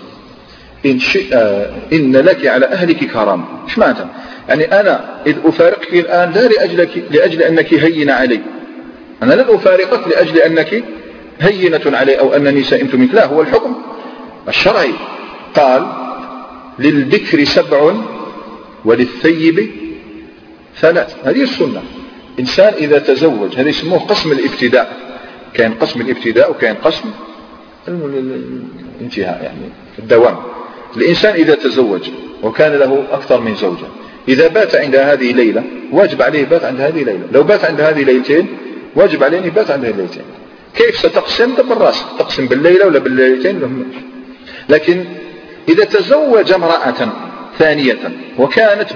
إن لك على أهلك كرامة. إيش معناتها؟ يعني أنا إذ أفارقك الآن لا لأجل أنك هينة علي، أنا لن أفارقك لأجل أنك هينة علي أو أنني سئمت منك، لا، هو الحكم الشرعي. قال: للبكر 7 وللثيب 3. هذه السنة. إنسان إذا تزوج، هذا يسموه قسم الابتداء، كان قسم الابتداء وكان قسم الانتهاء، يعني الدوام. الإنسان إذا تزوج وكان له أكثر من زوجة، إذا بات عند هذه ليلة واجب عليه بات عند هذه ليلة، لو بات عند هذه ليلتين واجب عليه أن يبات عند هذه الليلتين. كيف ستقسم؟ بالراس، تقسم بالليلة ولا بالليلتين. لكن إذا تزوج امرأة ثانية وكانت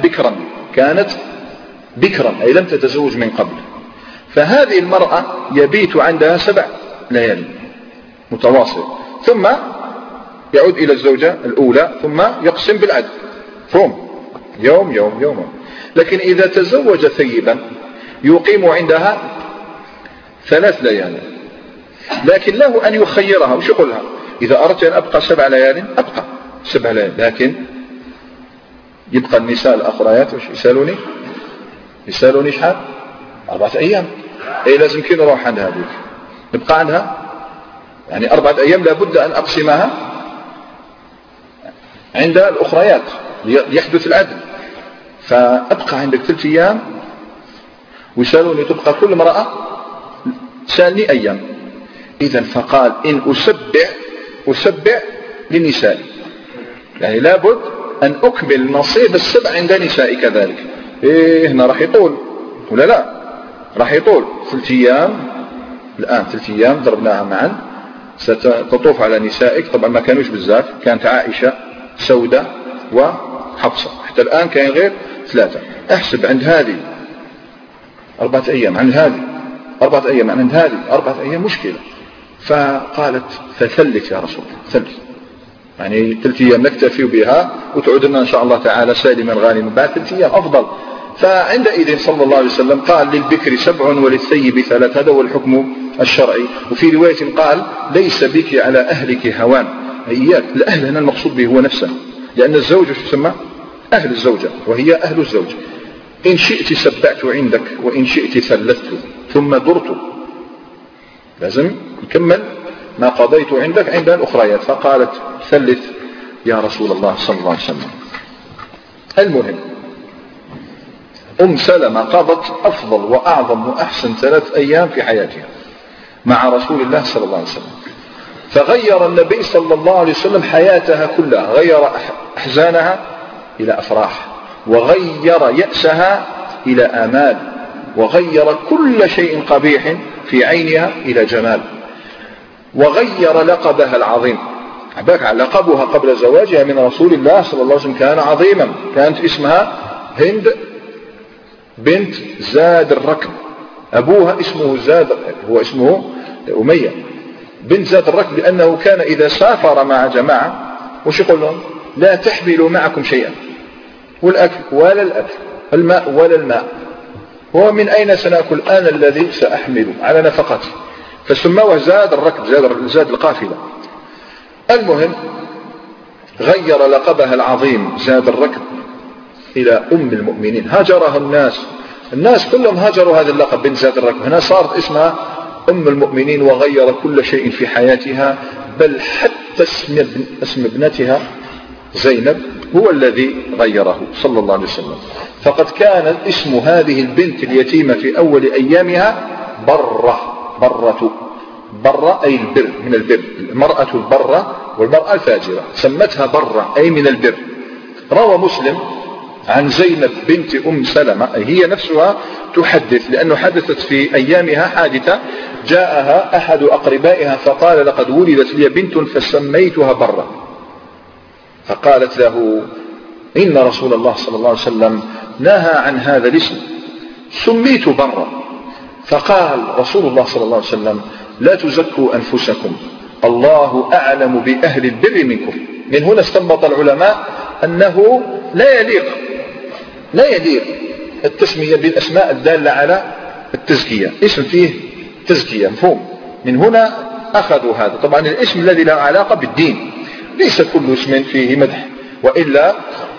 بكرا أي لم تتزوج من قبل، فهذه المرأة يبيت عندها 7 ليالي متواصل، ثم يعود إلى الزوجة الأولى ثم يقسم بالعدل، يوم يوم يوم. لكن إذا تزوج ثيبا يقيم عندها 3 ليالي، لكن له أن يخيرها. وش يقولها؟ إذا أردت أن أبقى 7 ليال أبقى 7 ليال، لكن يبقى النساء الأخريات وش يسألوني شحال؟ 4 أيام. أي لازم كي نروح عند هذيك نبقى عندها، يعني 4 أيام لابد أن أقسمها عند الأخريات ليحدث العدل. فأبقى عندك 3 أيام ويسألوني تبقى كل امرأة سألني أيام. إذن فقال: إن أسبع لنسائي، يعني لابد أن أكمل نصيب 7 عند نسائي كذلك. هنا راح يطول ولا لا؟ راح يطول 3 أيام. الآن 3 أيام ضربناها معا ستطوف على نسائك. طبعا ما كانوش بزاف، كانت عائشة سودة وحفصة، حتى الآن كان غير 3. احسب عند هذه 4 أيام، عند هذه 4 أيام، عند هذه 4 أيام، مشكلة. فقالت: فثلث يا رسول الله، ثلث، يعني 3 أيام نكتفي بها وتعود لنا إن شاء الله تعالى سالما غانما، بعد 3 أيام أفضل. فعندئذ صلى الله عليه وسلم قال: للبكر 7 وللثيب 3. هذا هو الحكم الشرعي. وفي رواية قال: ليس بك على أهلك هوان. إياك، الأهل هنا المقصود به هو نفسه، لأن الزوج يسمى أهل الزوجة وهي أهل الزوج. إن شئت سبعت عندك وإن شئت ثلثت ثم درت. لازم نكمل ما قضيت عندك عند الأخريات. فقالت: ثلث يا رسول الله صلى الله عليه وسلم. المهم، أم سلمة قضت أفضل وأعظم وأحسن 3 أيام في حياتها مع رسول الله صلى الله عليه وسلم. فغير النبي صلى الله عليه وسلم حياتها كلها، غير أحزانها إلى أفراح، وغير يأسها إلى آمال، وغير كل شيء قبيح في عينها إلى جمال، وغير لقبها العظيم. لقبها قبل زواجها من رسول الله صلى الله عليه وسلم كان عظيما، كانت اسمها هند بنت زاد الركب، أبوها اسمه زاد، هو اسمه أمية بنت زاد الركب، لأنه كان إذا سافر مع جماعة وش يقول لهم؟ لا تحملوا معكم شيئا، والأكل ولا الأكل، الماء ولا الماء، ومن أين سنأكل أنا الذي سأحمله على نفقتي، فسموه زاد الركب، زاد القافلة. المهم، غير لقبها العظيم زاد الركب إلى أم المؤمنين. هاجرها الناس كلهم هاجروا هذا اللقب بنت زاد الركب، هنا صارت اسمها أم المؤمنين، وغير كل شيء في حياتها، بل حتى اسم ابنتها زينب هو الذي غيره صلى الله عليه وسلم. فقد كان اسم هذه البنت اليتيمة في أول أيامها برة أي البر، من البر، المرأة البرة والمرأة الفاجرة، سمتها برة أي من البر. روى مسلم عن زينب بنت أم سلمة، هي نفسها تحدث، لأنه حدثت في أيامها حادثة، جاءها أحد أقربائها فقال: لقد ولدت لي بنت فسميتها برة، فقالت له: إن رسول الله صلى الله عليه وسلم نهى عن هذا الاسم، سميت برا. فقال رسول الله صلى الله عليه وسلم: لا تزكوا أنفسكم، الله أعلم بأهل البر منكم. من هنا استنبط العلماء أنه لا يليق التسمية بالأسماء الدالة على التزكية، اسم فيه تزكية، مفهوم؟ من هنا أخذوا هذا. طبعا الاسم الذي له علاقة بالدين، ليس كل اسم فيه مدح، وإلا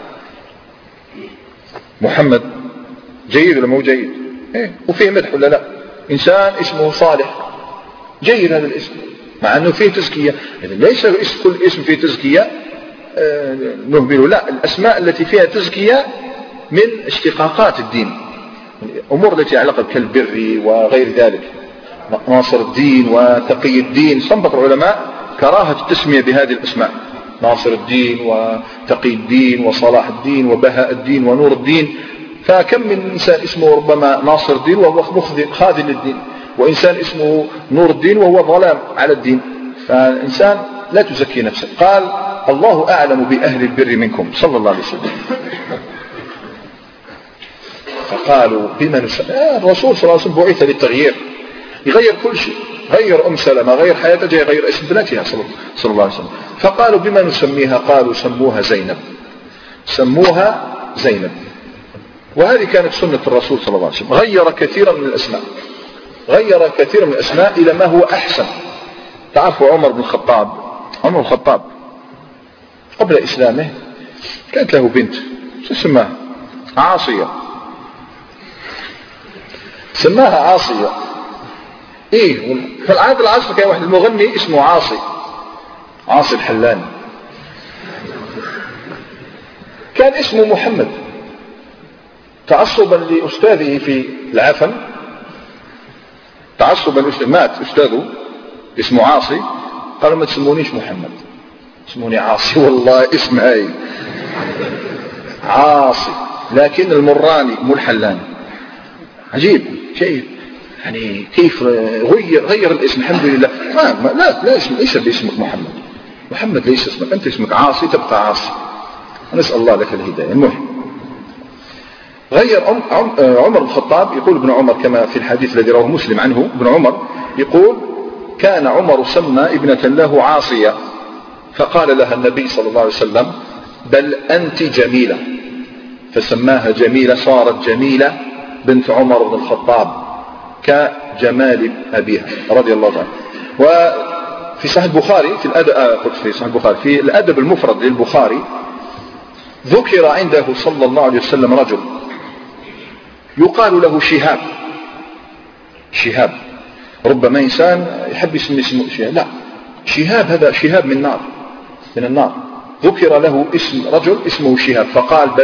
محمد جيد ولا مو جيد؟ وفيه مدح ولا لا؟ إنسان اسمه صالح، جيد هذا الاسم مع أنه فيه تزكية. إذن ليس كل اسم فيه تزكية نهمله، لا، الأسماء التي فيها تزكية من اشتقاقات الدين، الأمور التي علاقة كالبر وغير ذلك، ناصر الدين وتقي الدين. استنبط العلماء كراهة التسمية بهذه الأسماء: ناصر الدين وتقي الدين وصلاح الدين وبهاء الدين ونور الدين. فكم من إنسان اسمه ربما ناصر الدين وهو خاذل للدين، وإنسان اسمه نور الدين وهو ظلام على الدين. فالإنسان لا تزكي نفسه. قال: الله أعلم بأهل البر منكم، صلى الله عليه وسلم. فقالوا: بما الرسول صلى الله عليه وسلم بعث للتغيير، يغير كل شيء، غير أم سلمة، غير حياتها، غير اسم ابنتها صلى الله عليه وسلم. فقالوا: بما نسميها؟ قالوا: سموها زينب، سموها زينب. وهذه كانت سنة الرسول صلى الله عليه وسلم، غير كثيرا من الأسماء، غير كثيرا من الأسماء إلى ما هو أحسن. تعرفوا عمر بن الخطاب قبل إسلامه كانت له بنت اسمها عاصية، سماها عاصية. في العهد العصر كان واحد المغني اسمه عاصي الحلاني، كان اسمه محمد، تعصبا لأستاذه في العفن، مات أستاذه اسمه عاصي، قالوا: ما تسمونيش محمد، اسموني عاصي. والله اسم هاي عاصي، لكن المراني مو الحلاني. عجيب شيء، يعني كيف غير الاسم. الحمد لله. لا ليس باسمك محمد ليس اسمك، أنت اسمك عاصي، تبقى عاصي. نسأل الله لك الهداية. المهم غير عمر بن الخطاب. يقول ابن عمر كما في الحديث الذي رواه مسلم عنه، ابن عمر يقول: كان عمر سمى ابنة له عاصية، فقال لها النبي صلى الله عليه وسلم: بل أنت جميلة، فسماها جميلة، صارت جميلة بنت عمر بن الخطاب كجمال أبيها رضي الله عنه. وفي صحيح البخاري في الأدب المفرد للبخاري ذكر عنده صلى الله عليه وسلم رجل يقال له شهاب. ربما إنسان يحب يسمي اسمه شهاب، لا، شهاب هذا شهاب من النار. ذكر له اسم رجل اسمه شهاب، فقال: بل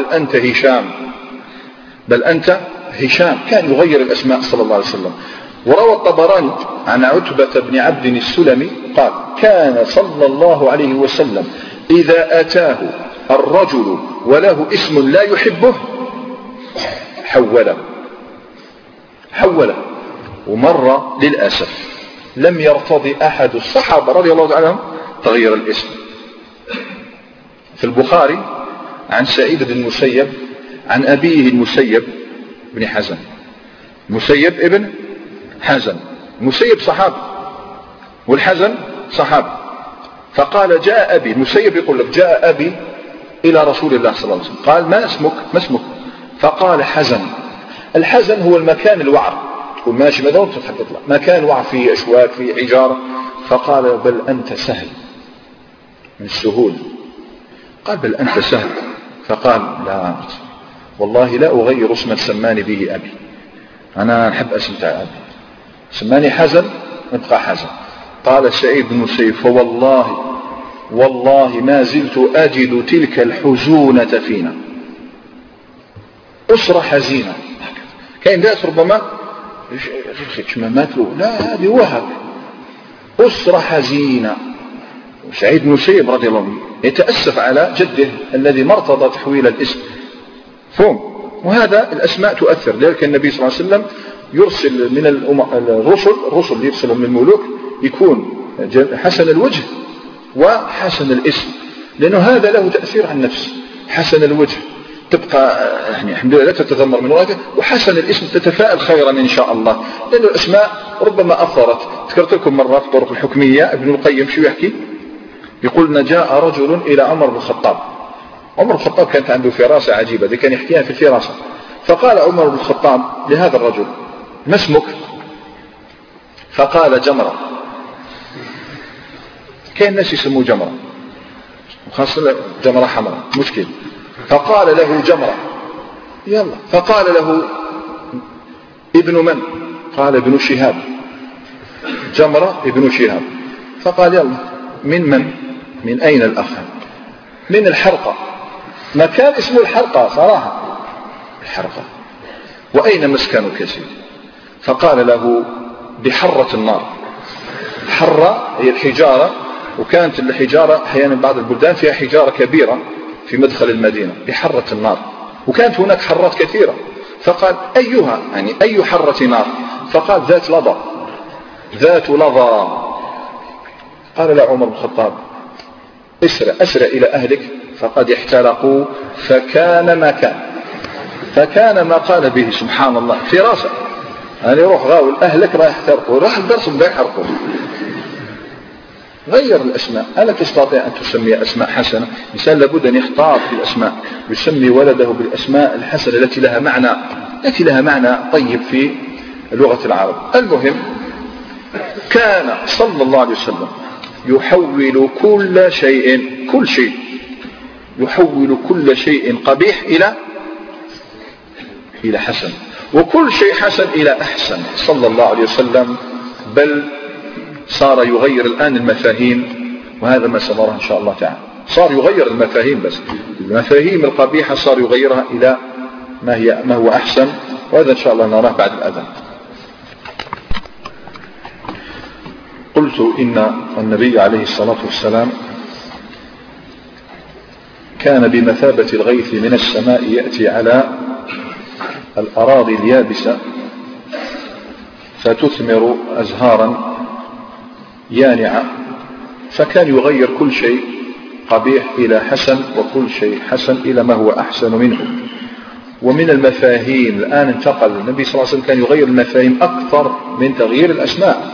أنت هشام. كان يغير الأسماء صلى الله عليه وسلم. وروى الطبراني عن عتبة بن عبد السلمي قال: كان صلى الله عليه وسلم إذا أتاه الرجل وله اسم لا يحبه حوله. ومرة للأسف لم يرتضي أحد الصحابة رضي الله عنهم تغيير الاسم. في البخاري عن سعيد بن المسيب عن أبيه المسيب بن حزن، مسيب ابن حزن، المسيب صحابي والحزن صحابي. فقال: جاء أبي، المسيب يقول لك: جاء أبي إلى رسول الله صلى الله عليه وسلم، قال: ما اسمك؟ فقال: حزن. الحزن هو المكان الوعر، تكون ماشي مثلا تتحدث له مكان وعر فيه أشواك فيه حجارة. فقال: بل أنت سهل، من السهول. قال: بل أنت سهل. فقال: لا والله لا أغير اسما سماني به أبي، أنا أحب اسم تاع أبي، سماني حزن نبقى حزن. قال سعيد بن المسيب: والله ما زلت أجد تلك الحزونة فينا. أسرة حزينة، كاين ناس ربما ما ماتوا، لا، هذه وهب، أسرة حزينة. سعيد بن المسيب رضي الله عنه يتأسف على جده الذي ما ارتضى تحويل الاسم، فهم. وهذا الأسماء تؤثر، لذلك النبي صلى الله عليه وسلم يرسل من الرسل يرسلهم من الملوك يكون حسن الوجه وحسن الاسم. لأنه هذا له تأثير على النفس. حسن الوجه تبقى يعني الحمد لله لا تتذمر من وجهه، وحسن الاسم تتفاءل خيرا إن شاء الله، لأن الأسماء ربما أثرت. ذكرت لكم مرة في الطرق الحكمية ابن القيم شو يحكي، يقول: جاء رجل إلى عمر بن الخطاب. عمر بن الخطاب كانت عنده فراسة عجيبة، دي كان يحكيها في الفراسة. فقال عمر بن الخطاب لهذا الرجل: ما اسمك؟ فقال: جمرة. كان الناس يسموه جمرة، وخاصة جمرة حمراء مشكل. فقال له: جمرة. يلا. فقال له: ابن من؟ قال: ابن شهاب. جمرة ابن شهاب. فقال: يلا. من؟ من أين الأخ؟ من الحرقة. مكان اسمه الحرقة صراحة، الحرقة. وأين مسكنك يا سيدي؟ فقال له: بحرة النار. حرة هي الحجارة، وكانت الحجارة أحيانا بعض البلدان فيها حجارة كبيرة في مدخل المدينة، بحرة النار، وكانت هناك حرات كثيرة. فقال: أيها؟ يعني أي حرة نار؟ فقال: ذات لظى. ذات لظى. قال له عمر بن الخطاب: أسرع إلى أهلك فقد احترقوا. فكان ما قال به. سبحان الله، في راسه يعني روح غاول أهلك راح يحترقوا، راح الدرس بدا يحرقوا. غير الأسماء. ألا تستطيع أن تسمي أسماء حسنة؟ الإنسان لابد أن يختار في الأسماء، يسمي ولده بالأسماء الحسنة التي لها معنى طيب في لغة العرب. المهم، كان صلى الله عليه وسلم يحول كل شيء يحول كل شيء قبيح إلى حسن، وكل شيء حسن إلى أحسن صلى الله عليه وسلم. بل صار يغير الآن المفاهيم، وهذا ما سنراه إن شاء الله تعالى. صار يغير المفاهيم، بس المفاهيم القبيحة صار يغيرها إلى ما هو أحسن، وهذا إن شاء الله نراه بعد الأذان. قلت إن النبي عليه الصلاة والسلام كان بمثابة الغيث من السماء يأتي على الأراضي اليابسة فتثمر أزهارا يانعة، فكان يغير كل شيء قبيح إلى حسن، وكل شيء حسن إلى ما هو أحسن منه. ومن المفاهيم الآن انتقل النبي صلى الله عليه وسلم، كان يغير المفاهيم أكثر من تغيير الأسماء.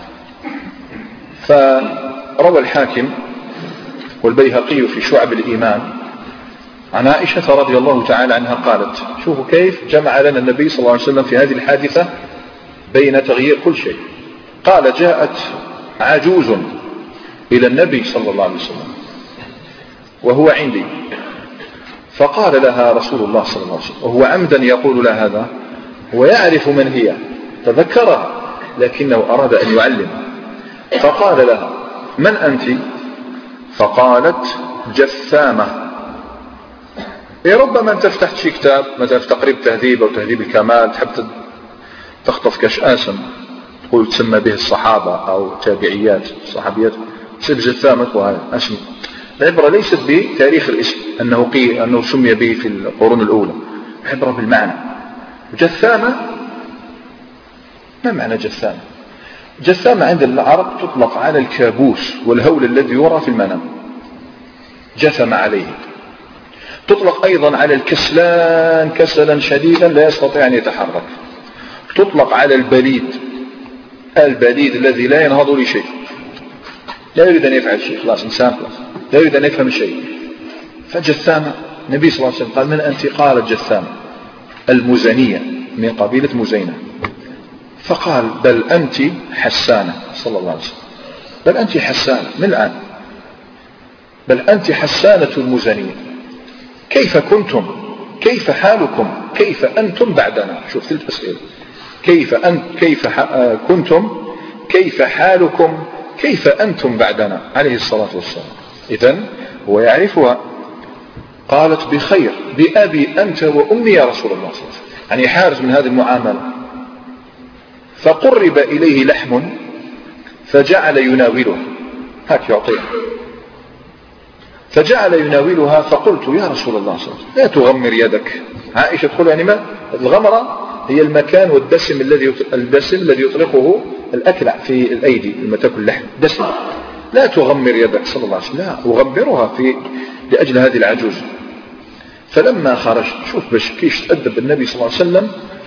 فروى الحاكم والبيهقي في شعب الإيمان عن عائشة رضي الله تعالى عنها قالت: شوفوا كيف جمع لنا النبي صلى الله عليه وسلم في هذه الحادثة بين تغيير كل شيء. قال: جاءت عجوز إلى النبي صلى الله عليه وسلم وهو عندي، فقال لها رسول الله صلى الله عليه وسلم، وهو عمدا يقول لها هذا، هو يعرف من هي، تذكرها لكنه أراد أن يعلم. فقال لها: من أنت؟ فقالت: جثامة. ربما أنت فتحت في كتاب مثلا في تقريب التهذيب أو تهذيب الكمال، تحب تخطف كشآسم تقول تسمى به الصحابة أو تابعيات صحابيات، سب جثامة وهذا اسم. العبرة ليست بتاريخ الاسم أنه سمي به في القرون الأولى، العبرة بالمعنى. جثامة، ما معنى جثامة؟ جثامة عند العرب تطلق على الكابوس والهول الذي يرى في المنام، جثم عليه. تطلق أيضا على الكسلان كسلا شديدا لا يستطيع أن يتحرك. تطلق على البليد الذي لا ينهض لشيء، لا يريد أن يفعل شيء، خلاص إنسان خلاص لا يريد أن يفهم شيء. فجثامة، النبي صلى الله عليه وسلم قال: من أنت؟ قالت: جثامة المزنية من قبيلة مزينة. فقال: بل أنت حسانة صلى الله عليه وسلم، بل أنت حسانة من الآن، بل أنت حسانة المزنية. كيف كنتم؟ كيف حالكم؟ كيف أنتم بعدنا؟ شوف 3 أسئلة: كيف كنتم؟ كيف حالكم؟ كيف أنتم بعدنا؟ عليه الصلاة والسلام. إذن هو يعرفها. قالت: بخير، بأبي أنت وأمي يا رسول الله صلى الله عليه وسلم، يعني حارس من هذه المعاملة. فقرب إليه لحم فجعل يناولها، هاك يعطيها، فجعل يناولها. فقلت: يا رسول الله صلى الله عليه وسلم لا تغمر يدك. عائشة تقول يعني ما الغمرة هي المكان والدسم الذي يطلقه الأكل في الأيدي لما تأكل اللحم، دسم. لا تغمر يدك صلى الله عليه وسلم، لا أغمرها لأجل هذه العجوز. فلما خرجت، شوف باش كيش تأدب النبي صلى الله عليه وسلم،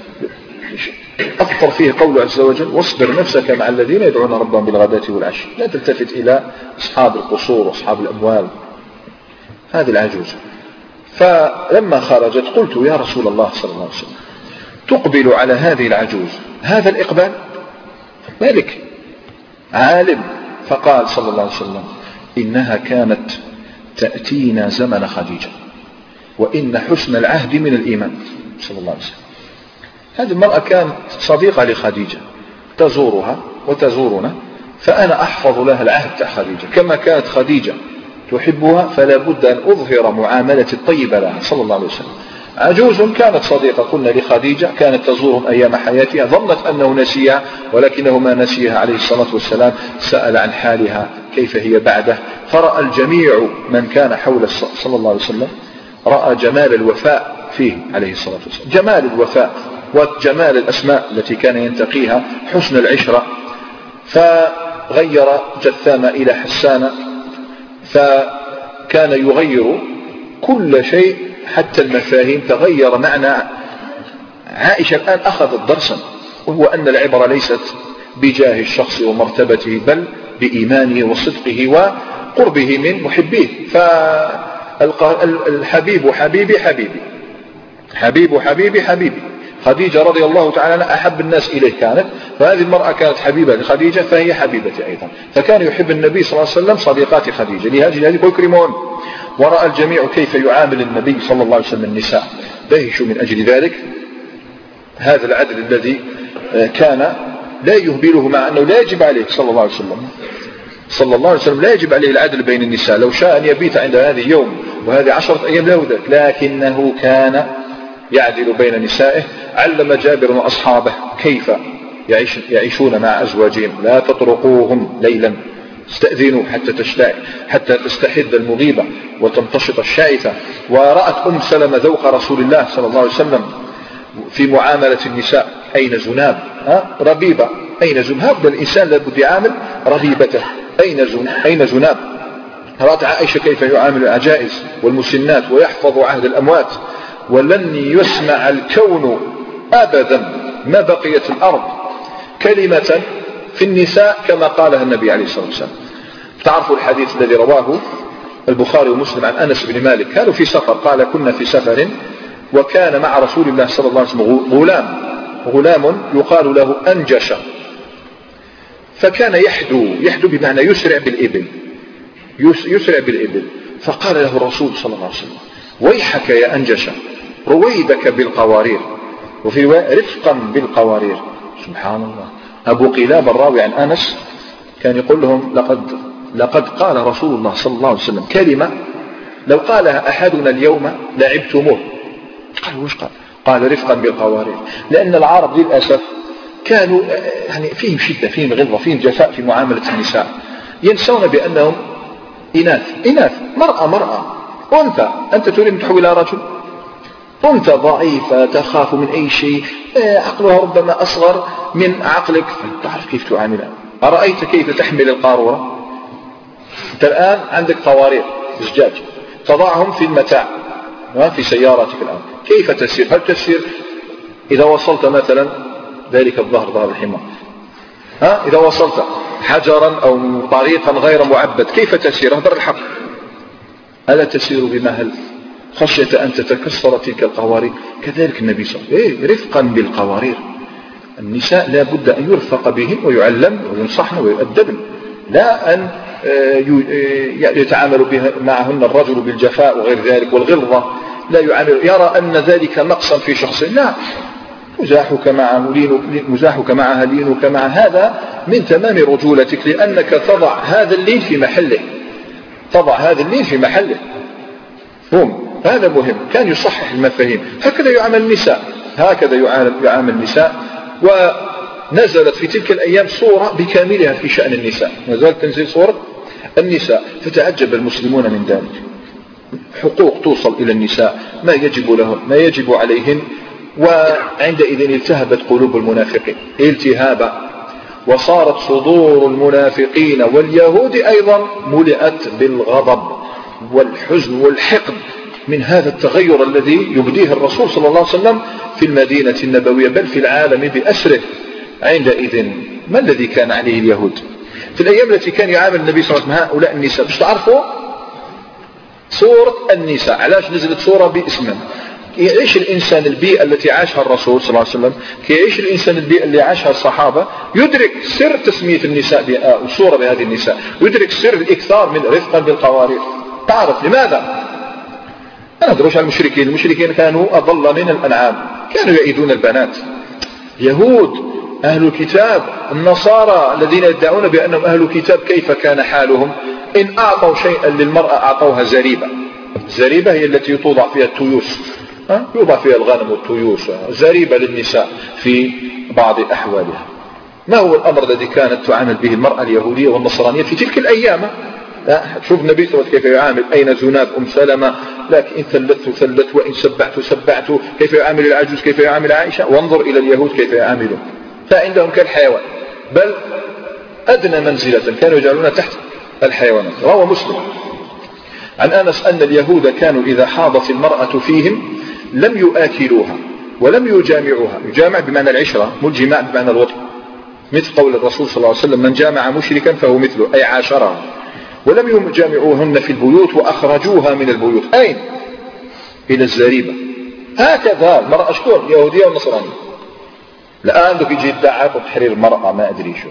أثر فيه قوله عز وجل: واصبر نفسك مع الذين يدعون ربهم بالغداة والعشي، لا تلتفت إلى أصحاب القصور وأصحاب الأموال، هذه العجوز. فلما خرجت قلت: يا رسول الله صلى الله عليه وسلم، تقبل على هذه العجوز هذا الإقبال؟ مالك عالم. فقال صلى الله عليه وسلم: إنها كانت تأتينا زمن خديجة، وإن حسن العهد من الإيمان. صلى الله عليه وسلم. هذه المرأة كانت صديقة لخديجة، تزورها وتزورنا، فأنا أحفظ لها العهد تاع خديجة، كما كانت خديجة تحبها فلا بد أن أظهر معاملة الطيبة لها صلى الله عليه وسلم. عجوز كانت صديقة قلنا لخديجة، كانت تزورهم أيام حياتها، ظنت أنه نسيها، ولكنه ما نسيها عليه الصلاة والسلام، سأل عن حالها كيف هي بعده. فرأى الجميع من كان حول صلى الله عليه وسلم، رأى جمال الوفاء فيه عليه الصلاة والسلام، جمال الوفاء وجمال الأسماء التي كان ينتقيها، حسن العشرة. فغير جثامة إلى حسانة، فكان يغير كل شيء حتى المفاهيم، تغير معنى. عائشة الآن أخذت درسا، وهو أن العبرة ليست بجاه الشخص ومرتبته، بل بإيمانه وصدقه وقربه من محبيه. فالحبيب حبيبي حبيبي، حبيب حبيبي حبيبي. خديجة رضي الله تعالى عنها أحب الناس إليه كانت، فهذه المرأة كانت حبيبة لخديجة، فهي حبيبتي أيضا. فكان يحب النبي صلى الله عليه وسلم صديقات خديجة، لهذه يكرمون. ورأى الجميع كيف يعامل النبي صلى الله عليه وسلم النساء، دهشوا من أجل ذلك. هذا العدل الذي كان لا يهبله، مع أنه لا يجب عليه صلى الله عليه وسلم، صلى الله عليه وسلم لا يجب عليه العدل بين النساء، لو شاء أن يبيت عند هذه يوم وهذه 10 أيام له ذلك، لكنه كان يعدل بين نسائه. علم جابر وأصحابه كيف يعيشون مع أزواجهم: لا تطرقوهم ليلا، استأذنوا حتى تستحد المغيبة وتمتشط الشائفة. ورأت أم سلمة ذوق رسول الله صلى الله عليه وسلم في معاملة النساء. أين زناب؟ ربيبة. أين زناب؟ الإنسان لابد يعامل ربيبته. أين زناب؟ رأت عائشة كيف يعامل العجائز والمسنات ويحفظ عهد الأموات. ولن يسمع الكون أبدا ما بقيت الأرض كلمة في النساء كما قالها النبي عليه الصلاة والسلام. تعرفوا الحديث الذي رواه البخاري ومسلم عن أنس بن مالك، كانوا في سفر، قال: كنا في سفر وكان مع رسول الله صلى الله عليه وسلم غلام يقال له أنجش، فكان يحدو بمعنى يسرع بالإبل. فقال له الرسول صلى الله عليه وسلم: ويحك يا أنجش، رويدك بالقوارير، وفي رواية رفقا بالقوارير. سبحان الله. أبو قلاب الراوي عن أنس كان يقول لهم: لقد قال رسول الله صلى الله عليه وسلم كلمة لو قالها أحدنا اليوم لعبتموه. قالوا: وش قال؟ قال: رفقا بالقوارير. لأن العرب للأسف كانوا يعني فيهم شدة، فيهم غلظة، فيهم جفاء في معاملة النساء، ينسون بأنهم إناث. مرأة أنت تريد أن تحول إلى رجل، أنت ضعيفة تخاف من أي شيء، عقلها ربما أصغر من عقلك، تعرف كيف تعاملها. أرأيت كيف تحمل القارورة؟ أنت الآن عندك قوارير زجاج تضعهم في المتاع في سيارتك الآن، كيف تسير؟ هل تسير إذا وصلت مثلا ذلك ظهر الحمار، إذا وصلت حجرا أو طريقا غير معبد كيف تسير؟ هذا الحق. ألا تسير بمهل خشية أن تتكسر تلك القوارير؟ كذلك النبي صلى الله عليه وسلم رفقا بالقوارير. النساء لا بد أن يرفق بهن ويعلم وينصحن ويؤدبن، لا أن يتعامل معهن الرجل بالجفاء وغير ذلك والغلظة، لا يرى أن ذلك نقصا في شخصه. لا، مزاحك معها لينك معها، هذا من تمام رجولتك، لأنك تضع هذا اللين في محله، هذا مهم. كان يصحح المفاهيم. هكذا يعامل النساء. ونزلت في تلك الأيام صورة بكاملها في شأن النساء، نزلت تنزل صورة النساء، فتعجب المسلمون من ذلك. حقوق توصل إلى النساء، ما يجب لهم، ما يجب عليهن. وعندئذ التهبت قلوب المنافقين التهابا، وصارت صدور المنافقين واليهود أيضا ملئت بالغضب والحزن والحقد من هذا التغير الذي يبديه الرسول صلى الله عليه وسلم في المدينة النبوية بل في العالم بأسره. عندئذ ما الذي كان عليه اليهود في الأيام التي كان يعامل النبي صلى الله عليه وسلم هؤلاء النساء؟ باش تعرفوا سورة النساء علاش نزلت سورة باسمها. يعيش الإنسان البيئة التي عاشها الرسول صلى الله عليه وسلم، كيعيش الإنسان البيئة اللي عاشها الصحابة، يدرك سر تسمية النساء وصورة بهذه النساء، يدرك سر الإكثار من رفقا بالقوارير. تعرف لماذا؟ أنا أدرش على المشركين كانوا أضل من الأنعام، كانوا يئدون البنات. يهود أهل الكتاب النصارى الذين يدعون بأنهم أهل الكتاب كيف كان حالهم؟ إن أعطوا شيئا للمرأة أعطوها زريبة. الزريبة هي التي توضع فيها التيوس، يوضع فيها الغنم والتيوس، زريبة للنساء في بعض أحوالها. ما هو الأمر الذي كانت تعامل به المرأة اليهودية والنصرانية في تلك الأيام؟ شوف النبي صلى الله عليه وسلم كيف يعامل أين ذناب سلمة، لكن إن ثلثت وإن سبعت كيف يعامل العجوز، كيف يعامل عائشة. وانظر إلى اليهود كيف يعاملون، فعندهم كالحيوان بل أدنى منزلة كانوا يجعلونها تحت الحيوانات. روى مسلم عن أنس أن اليهود كانوا إذا حاضت المرأة فيهم لم يؤكلوها ولم يجامعوها. يجامع بمعنى العشرة، والجماع بمعنى الوطء، مثل قول الرسول صلى الله عليه وسلم من جامع مشركا فهو مثله، أي عاشرها. ولم يجامعوهن في البيوت وأخرجوها من البيوت. أين؟ إلى الزريبة. هكذا المرأة شكون؟ يهودية والنصرانية. الآن دوك يجي يدعى تحرير المرأة ما أدري شو.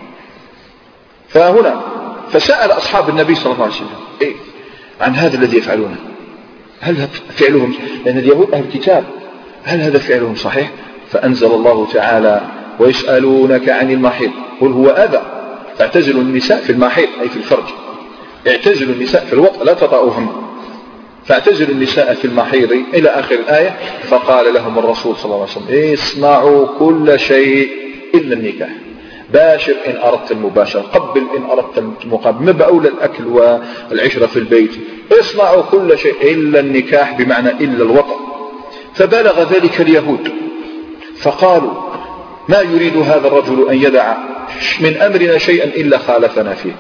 فهنا فسأل أصحاب النبي صلى الله عليه وسلم عن هذا الذي يفعلونه، هل فعلهم، لأن اليهود أهل الكتاب، هل هذا فعلهم صحيح؟ فأنزل الله تعالى ويسألونك عن المحيض قل هو أذى فاعتزلوا النساء في المحيض أي في الفرج، اعتزلوا النساء في الوطء لا تطأوهن، فاعتزلوا النساء في المحيض إلى آخر الآية. فقال لهم الرسول صلى الله عليه وسلم اصنعوا كل شيء إلا النكاح، باشر إن أردت المباشرة، قبل إن أردت المقابل، ما بأولى الأكل والعشرة في البيت، اصنعوا كل شيء إلا النكاح بمعنى إلا الوطء. فبلغ ذلك اليهود فقالوا ما يريد هذا الرجل أن يدع من أمرنا شيئا إلا خالفنا فيه،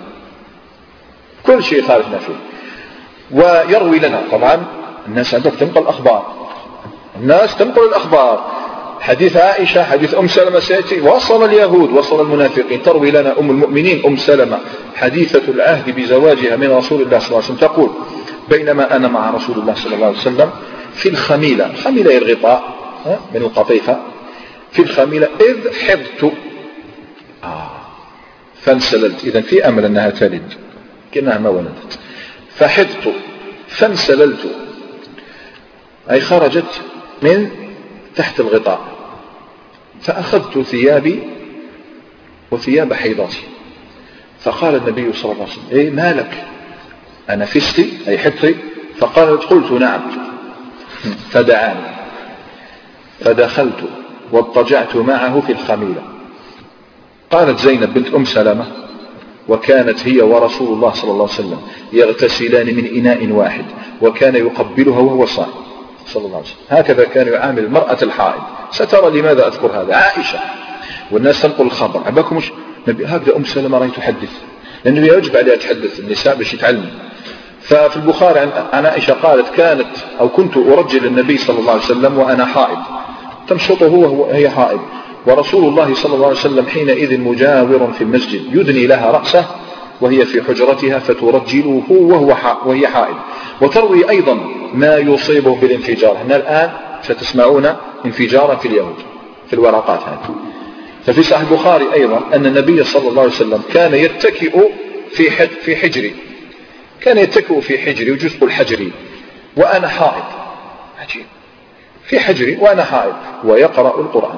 كل شيء خالفنا فيه. ويروي لنا، طبعا الناس عندك تنقل الأخبار، الناس تنقل الأخبار، حديث عائشة حديث سلمة سيأتي، وصل اليهود وصل المنافقين. تروي لنا أم المؤمنين سلمة حديثة العهد بزواجها من رسول الله صلى الله عليه وسلم تقول بينما أنا مع رسول الله صلى الله عليه وسلم في الخميلة، خميلة الغطاء من القطيفة، في الخميلة إذ حضت فانسللت، إذن في أمل أنها تلد كأنها ما ولدت، فحضت فانسللت أي خرجت من تحت الغطاء، فأخذت ثيابي وثياب حيضتي. فقال النبي صلى الله عليه وسلم ما لك أنا فستي أي حطي؟ فقالت قلت نعم. فدعاني فدخلت واضطجعت معه في الخميلة. قالت زينب بنت سلمة وكانت هي ورسول الله صلى الله عليه وسلم يغتسلان من إناء واحد وكان يقبلها وهو صائم صلى الله عليه وسلم. هكذا كان يعامل المرأة الحائض. سترى لماذا أذكر هذا. عائشة والناس تنقل الخبر عباكم مش هكذا سلمة رأي تحدث، لأنه يجب عليها تحدث النساء باش يتعلم. ففي البخاري عن عائشة قالت كانت أو كنت أرجل النبي صلى الله عليه وسلم وأنا حائض، تمشطه وهي حائض، ورسول الله صلى الله عليه وسلم حينئذ مجاور في المسجد يدني لها رأسه وهي في حجرتها فترجله وهي حائض. وتروي أيضا ما يصيبه بالانفجار. هنا الآن ستسمعون انفجارا في اليهود في الورقات هذه. ففي صحيح البخاري أيضا أن النبي صلى الله عليه وسلم كان يتكئ في حجري، كان يتكئ في حجري وجزء الحجري وأنا حائض، عجيب، في حجري وأنا حائض ويقرأ القرآن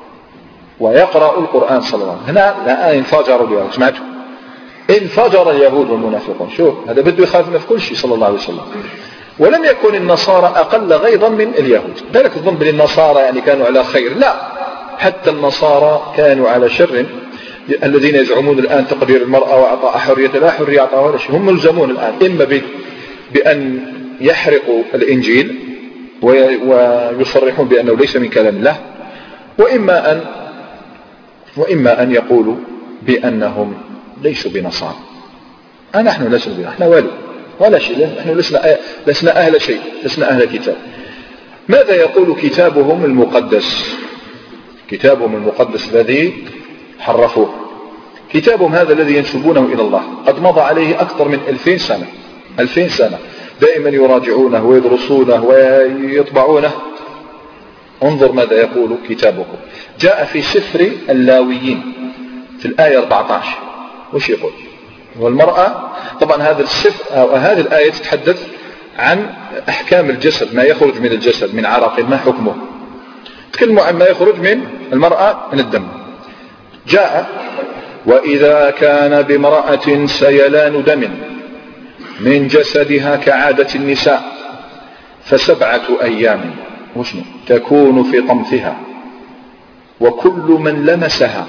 صلى الله عليه وسلم. هنا لا انفجروا اليهود، سمعتوا انفجر اليهود والمنافقون. شوف هذا بده يخالفنا في كل شيء صلى الله عليه وسلم. ولم يكن النصارى أقل غيظا من اليهود. ذلك الظن بالنصارى يعني كانوا على خير، لا، حتى النصارى كانوا على شر. الذين يزعمون الآن تقدير المرأة وأعطاء حرية، لا حرية أعطاها ولا شيء، هم ملزمون الآن إما بأن يحرقوا الإنجيل ويصرحون بأنه ليس من كلام الله، وإما أن يقولوا بأنهم ليسوا بنصارى. نحن لسنا بنصارى، نحن والو ولا شيء، نحن لسنا أهل شيء، لسنا أهل كتاب. ماذا يقول كتابهم المقدس؟ كتابهم المقدس الذي حرفوه، كتابهم هذا الذي ينسبونه إلى الله قد مضى عليه أكثر من 2000 سنة، 2000 سنة دائما يراجعونه ويدرسونه ويطبعونه. انظر ماذا يقول كتابكم. جاء في سفر اللاويين في الآية 14 وش يقول؟ والمرأة طبعا هذا السفر أو هذه الآية تتحدث عن أحكام الجسد، ما يخرج من الجسد من عرق، ما حكمه. تكلموا عن ما يخرج من المرأة من الدم. جاء وإذا كان بامرأة سيلان دم من جسدها كعادة النساء ف7 أيام وشنو تكون في طمثها، وكل من لمسها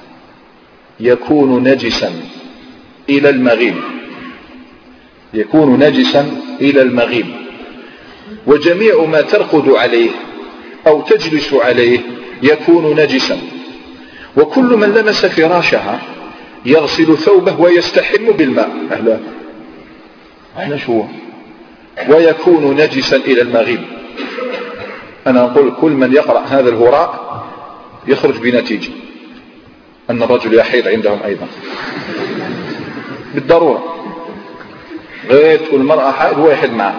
يكون نجسا إلى المغيب، يكون نجسا إلى المغيب، وجميع ما ترقد عليه أو تجلس عليه يكون نجسا، وكل من لمس فراشها يغسل ثوبه ويستحم بالماء. أهلا شو ويكون نجسا إلى المغيب. أنا أقول كل من يقرأ هذا الهراء يخرج بنتيجة أن الرجل يحيض عندهم أيضا بالضرورة، غير تقول المرأة حائض هو يحيض معه،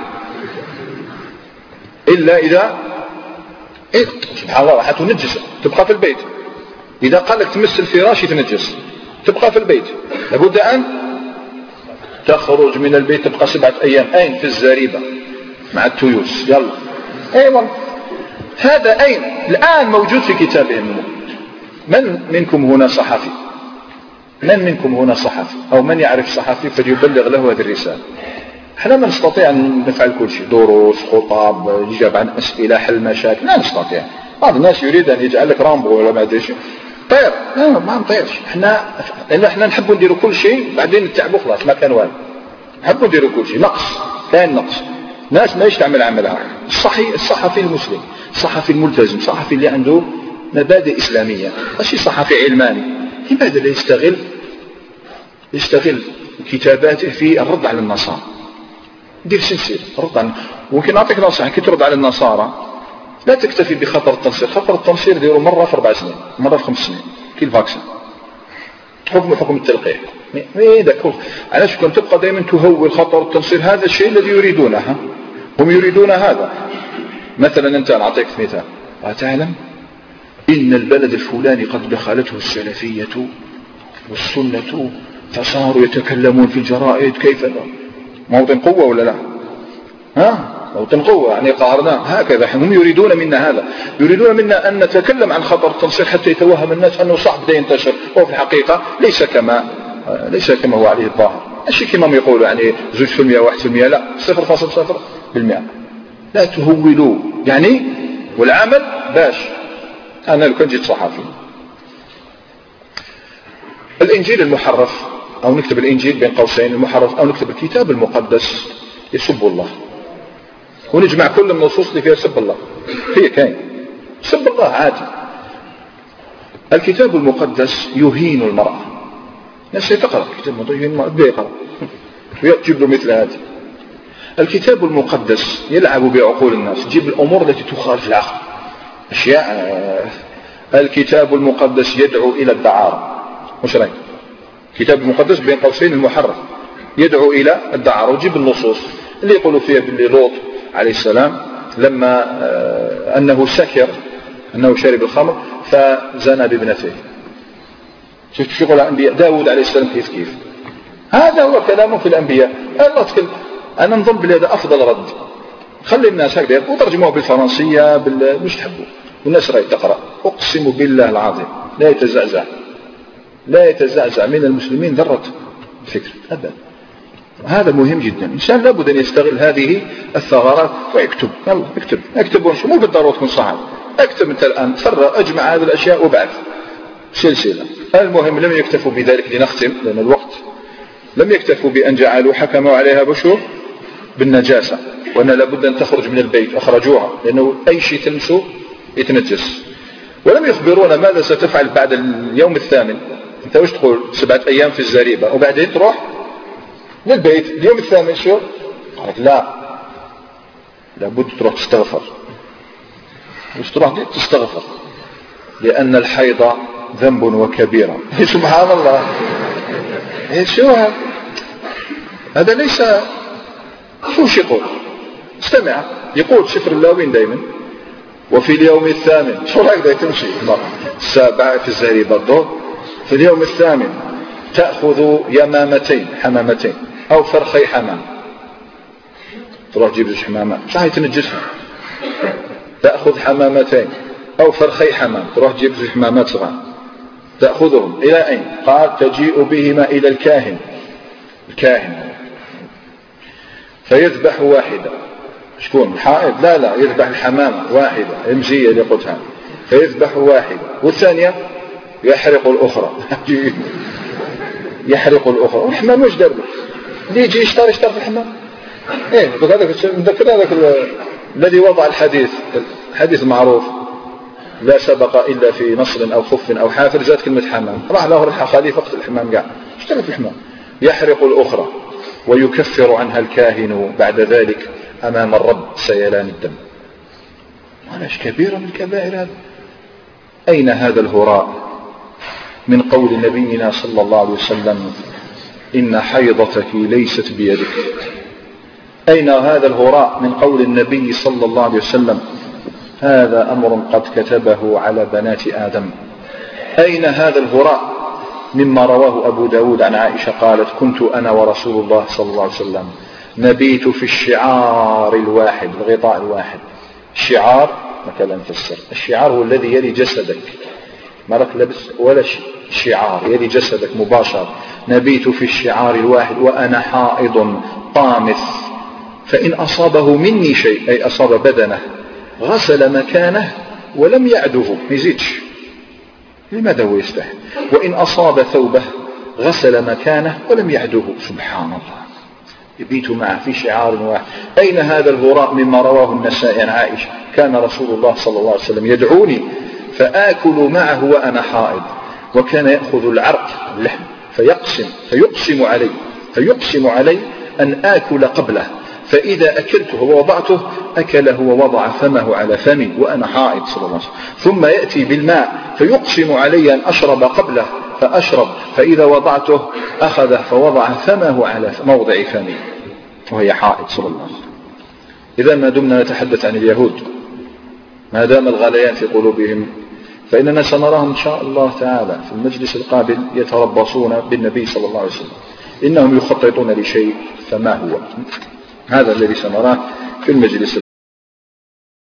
إلا إذا سبحان الله راح تنجس تبقى في البيت. إذا قال لك تمس الفراش يتنجس تبقى في البيت، لابد أن تخرج من البيت، تبقى 7 أيام. أين؟ في الزريبة مع التيوس. يلا أيوة هذا أين الآن موجود في كتابهم. من منكم هنا صحفي؟ من منكم هنا صحفي أو من يعرف صحفي فليبلغ له هذه الرسالة. احنا ما نستطيع أن نفعل كل شيء، دروس، خطاب، يجاب عن أسئلة، حل مشاكل، لا نستطيع. بعض الناس يريد أن يجعل لك رامبو ولا ما أدري شيء. طير لا ما نطيرش، احنا نحب نديروا كل شيء بعدين نتعبوا خلاص ما كان والو. نحب نديروا كل شيء، نقص كاين نقص. ناس ما يشتعمل عملها. الصحفي المسلم، الصحفي الملتزم، الصحفي اللي عنده مبادئ إسلامية، ماشي صحفي علماني. لماذا لا يستغل كتاباته في الرد على النصارى؟ دير سلسلة رد على. ممكن أعطيك نصيحة كي ترد على النصارى لا تكتفي بخطر التنصير. خطر التنصير ديروا مرة في 4 سنين، مرة في 5 سنين كي الفاكسين. حكم التلقيح. علاش كنت تبقى دائما تهول خطر التنصير؟ هذا الشيء الذي يريدونه، هم يريدون هذا. مثلا أنت أعطيك مثال، أتعلم إن البلد الفلاني قد دخلته السلفية والسنة فصاروا يتكلمون في الجرائد كيف موطن قوة ولا لا؟ موطن قوة يعني قهرناه. هكذا هم يريدون منا هذا، يريدون منا أن نتكلم عن خطر التنصير حتى يتوهم الناس أنه صعب بدأ ينتشر، وفي الحقيقة ليس كما هو عليه الظاهر. الشيء كما يقولوا يعني 2% 1%، لا 0.0%. لا تهولوا يعني. والعمل باش أنا لو كنت جيت صحافي. الإنجيل المحرف أو نكتب الإنجيل بين قوسين المحرف أو نكتب الكتاب المقدس يسب الله، ونجمع كل النصوص اللي فيها سب الله. هي كاين سب الله عادي. الكتاب المقدس يهين المرأة. الناس تقرأ الكتاب المقدس يهين المرأة بيقرأ ويجيب له مثل هذه. الكتاب المقدس يلعب بعقول الناس، تجيب الأمور التي تخالف العقل، أشياء. الكتاب المقدس يدعو إلى الدعارة. مش رأيك؟ الكتاب المقدس بين قوسين المحرف يدعو إلى الدعارة، وجيب النصوص اللي يقولوا فيها باللي لوط عليه السلام لما أنه سكر، أنه شرب الخمر فزنى بابنته. شفت شو يقول الأنبياء؟ داود عليه السلام كيف هذا هو كلامه في الأنبياء. الله تكلم. أنا نظن بهذا أفضل رد. خلي الناس هكذا وترجموه بالفرنسية مش تحبوا، والناس راهي تقرأ. أقسم بالله العظيم لا يتزعزع من المسلمين ذرة فكر أبدا. هذا مهم جدا. الإنسان لابد أن يستغل هذه الثغرات ويكتب. يلا اكتب ونشوف. مو بالضرورة تكون صحابي. اكتب أنت الآن، فرق، اجمع هذه الأشياء وبعث سلسلة. المهم لم يكتفوا بذلك لنختم لأن الوقت. لم يكتفوا بأن جعلوا حكموا عليها بشر بالنجاسة، وأن لابد أن تخرج من البيت. أخرجوها لأنه أي شيء تلمسه يتنجس. ولم يخبرونا ماذا ستفعل بعد اليوم الثامن. أنت وش تقول 7 أيام في الزريبة وبعدين تروح للبيت اليوم الثامن شو؟ قالت لا، لابد تروح تستغفر. وش تروح تستغفر؟ لأن الحيض ذنب وكبيرة. سبحان الله. شو هذا؟ ليس شو يقول؟ استمع، يقول شفر اللاوين دائما وفي اليوم الثامن. شو رأيك ده تمشي 7 في الزريبة برضو؟ في اليوم الثامن تأخذ يمامتين حمامتين أو فرخي حمام. تروح تجيب زوج حمامات مش راح يتنجسهم. تأخذ حمامتين أو فرخي حمام، تروح تجيب زوج حمامات صغار تأخذهم إلى أين؟ قال تجيء بهما إلى الكاهن فيذبح واحدة. شكون؟ الحائض؟ لا يذبح الحمامة واحدة امزية لقتها، فيذبح واحدة والثانية يحرق الأخرى. يحرق الأخرى. والحمام وش دربه؟ اللي يجي يشتري في الحمام. مذكر هذاك الذي وضع الحديث معروف لا سبق إلا في نصر أو خف أو حافر زاد كلمة حمام، راح له الحقالي فقط الحمام قاع اشترى في الحمام. يحرق الأخرى ويكفر عنها الكاهن بعد ذلك أمام الرب سيلان الدم. معلش كبيرة من الكبائر هذا. أين هذا الهراء من قول نبينا صلى الله عليه وسلم إن حيضتك ليست بيدك؟ أين هذا الهراء من قول النبي صلى الله عليه وسلم هذا أمر قد كتبه على بنات آدم؟ أين هذا الهراء مما رواه أبو داود عن عائشة قالت كنت أنا ورسول الله صلى الله عليه وسلم نبيت في الشعار الواحد، الغطاء الواحد. الشعار مثلا نفسر، الشعار هو الذي يلي جسدك، ما لك لبس ولا شعار يلي جسدك مباشر. نبيت في الشعار الواحد وأنا حائض طامث، فإن أصابه مني شيء أي أصاب بدنه غسل مكانه ولم يعده، ما يزيدش. لماذا هو يستحي؟ وإن أصاب ثوبه غسل مكانه ولم يعده. سبحان الله، يبيت معه في شعار واحد. أين هذا الهراء مما رواه النسائي عن عائشة كان رسول الله صلى الله عليه وسلم يدعوني فآكل معه وأنا حائض، وكان يأخذ العرق اللحم فيقسم علي أن آكل قبله، فإذا أكلته ووضعته أكله ووضع فمه على فمي وأنا حائض صلى الله عليه وسلم، ثم يأتي بالماء فيقسم علي أن أشرب قبله فأشرب، فإذا وضعته أخذه فوضع فمه على موضع فمي وهي حائض صلى الله عليه وسلم. إذا ما دمنا نتحدث عن اليهود ما دام الغليان في قلوبهم، فإننا سنراهم إن شاء الله تعالى في المجلس القابل يتربصون بالنبي صلى الله عليه وسلم، إنهم يخططون لشيء فما هو هذا الذي سنراه في المجلس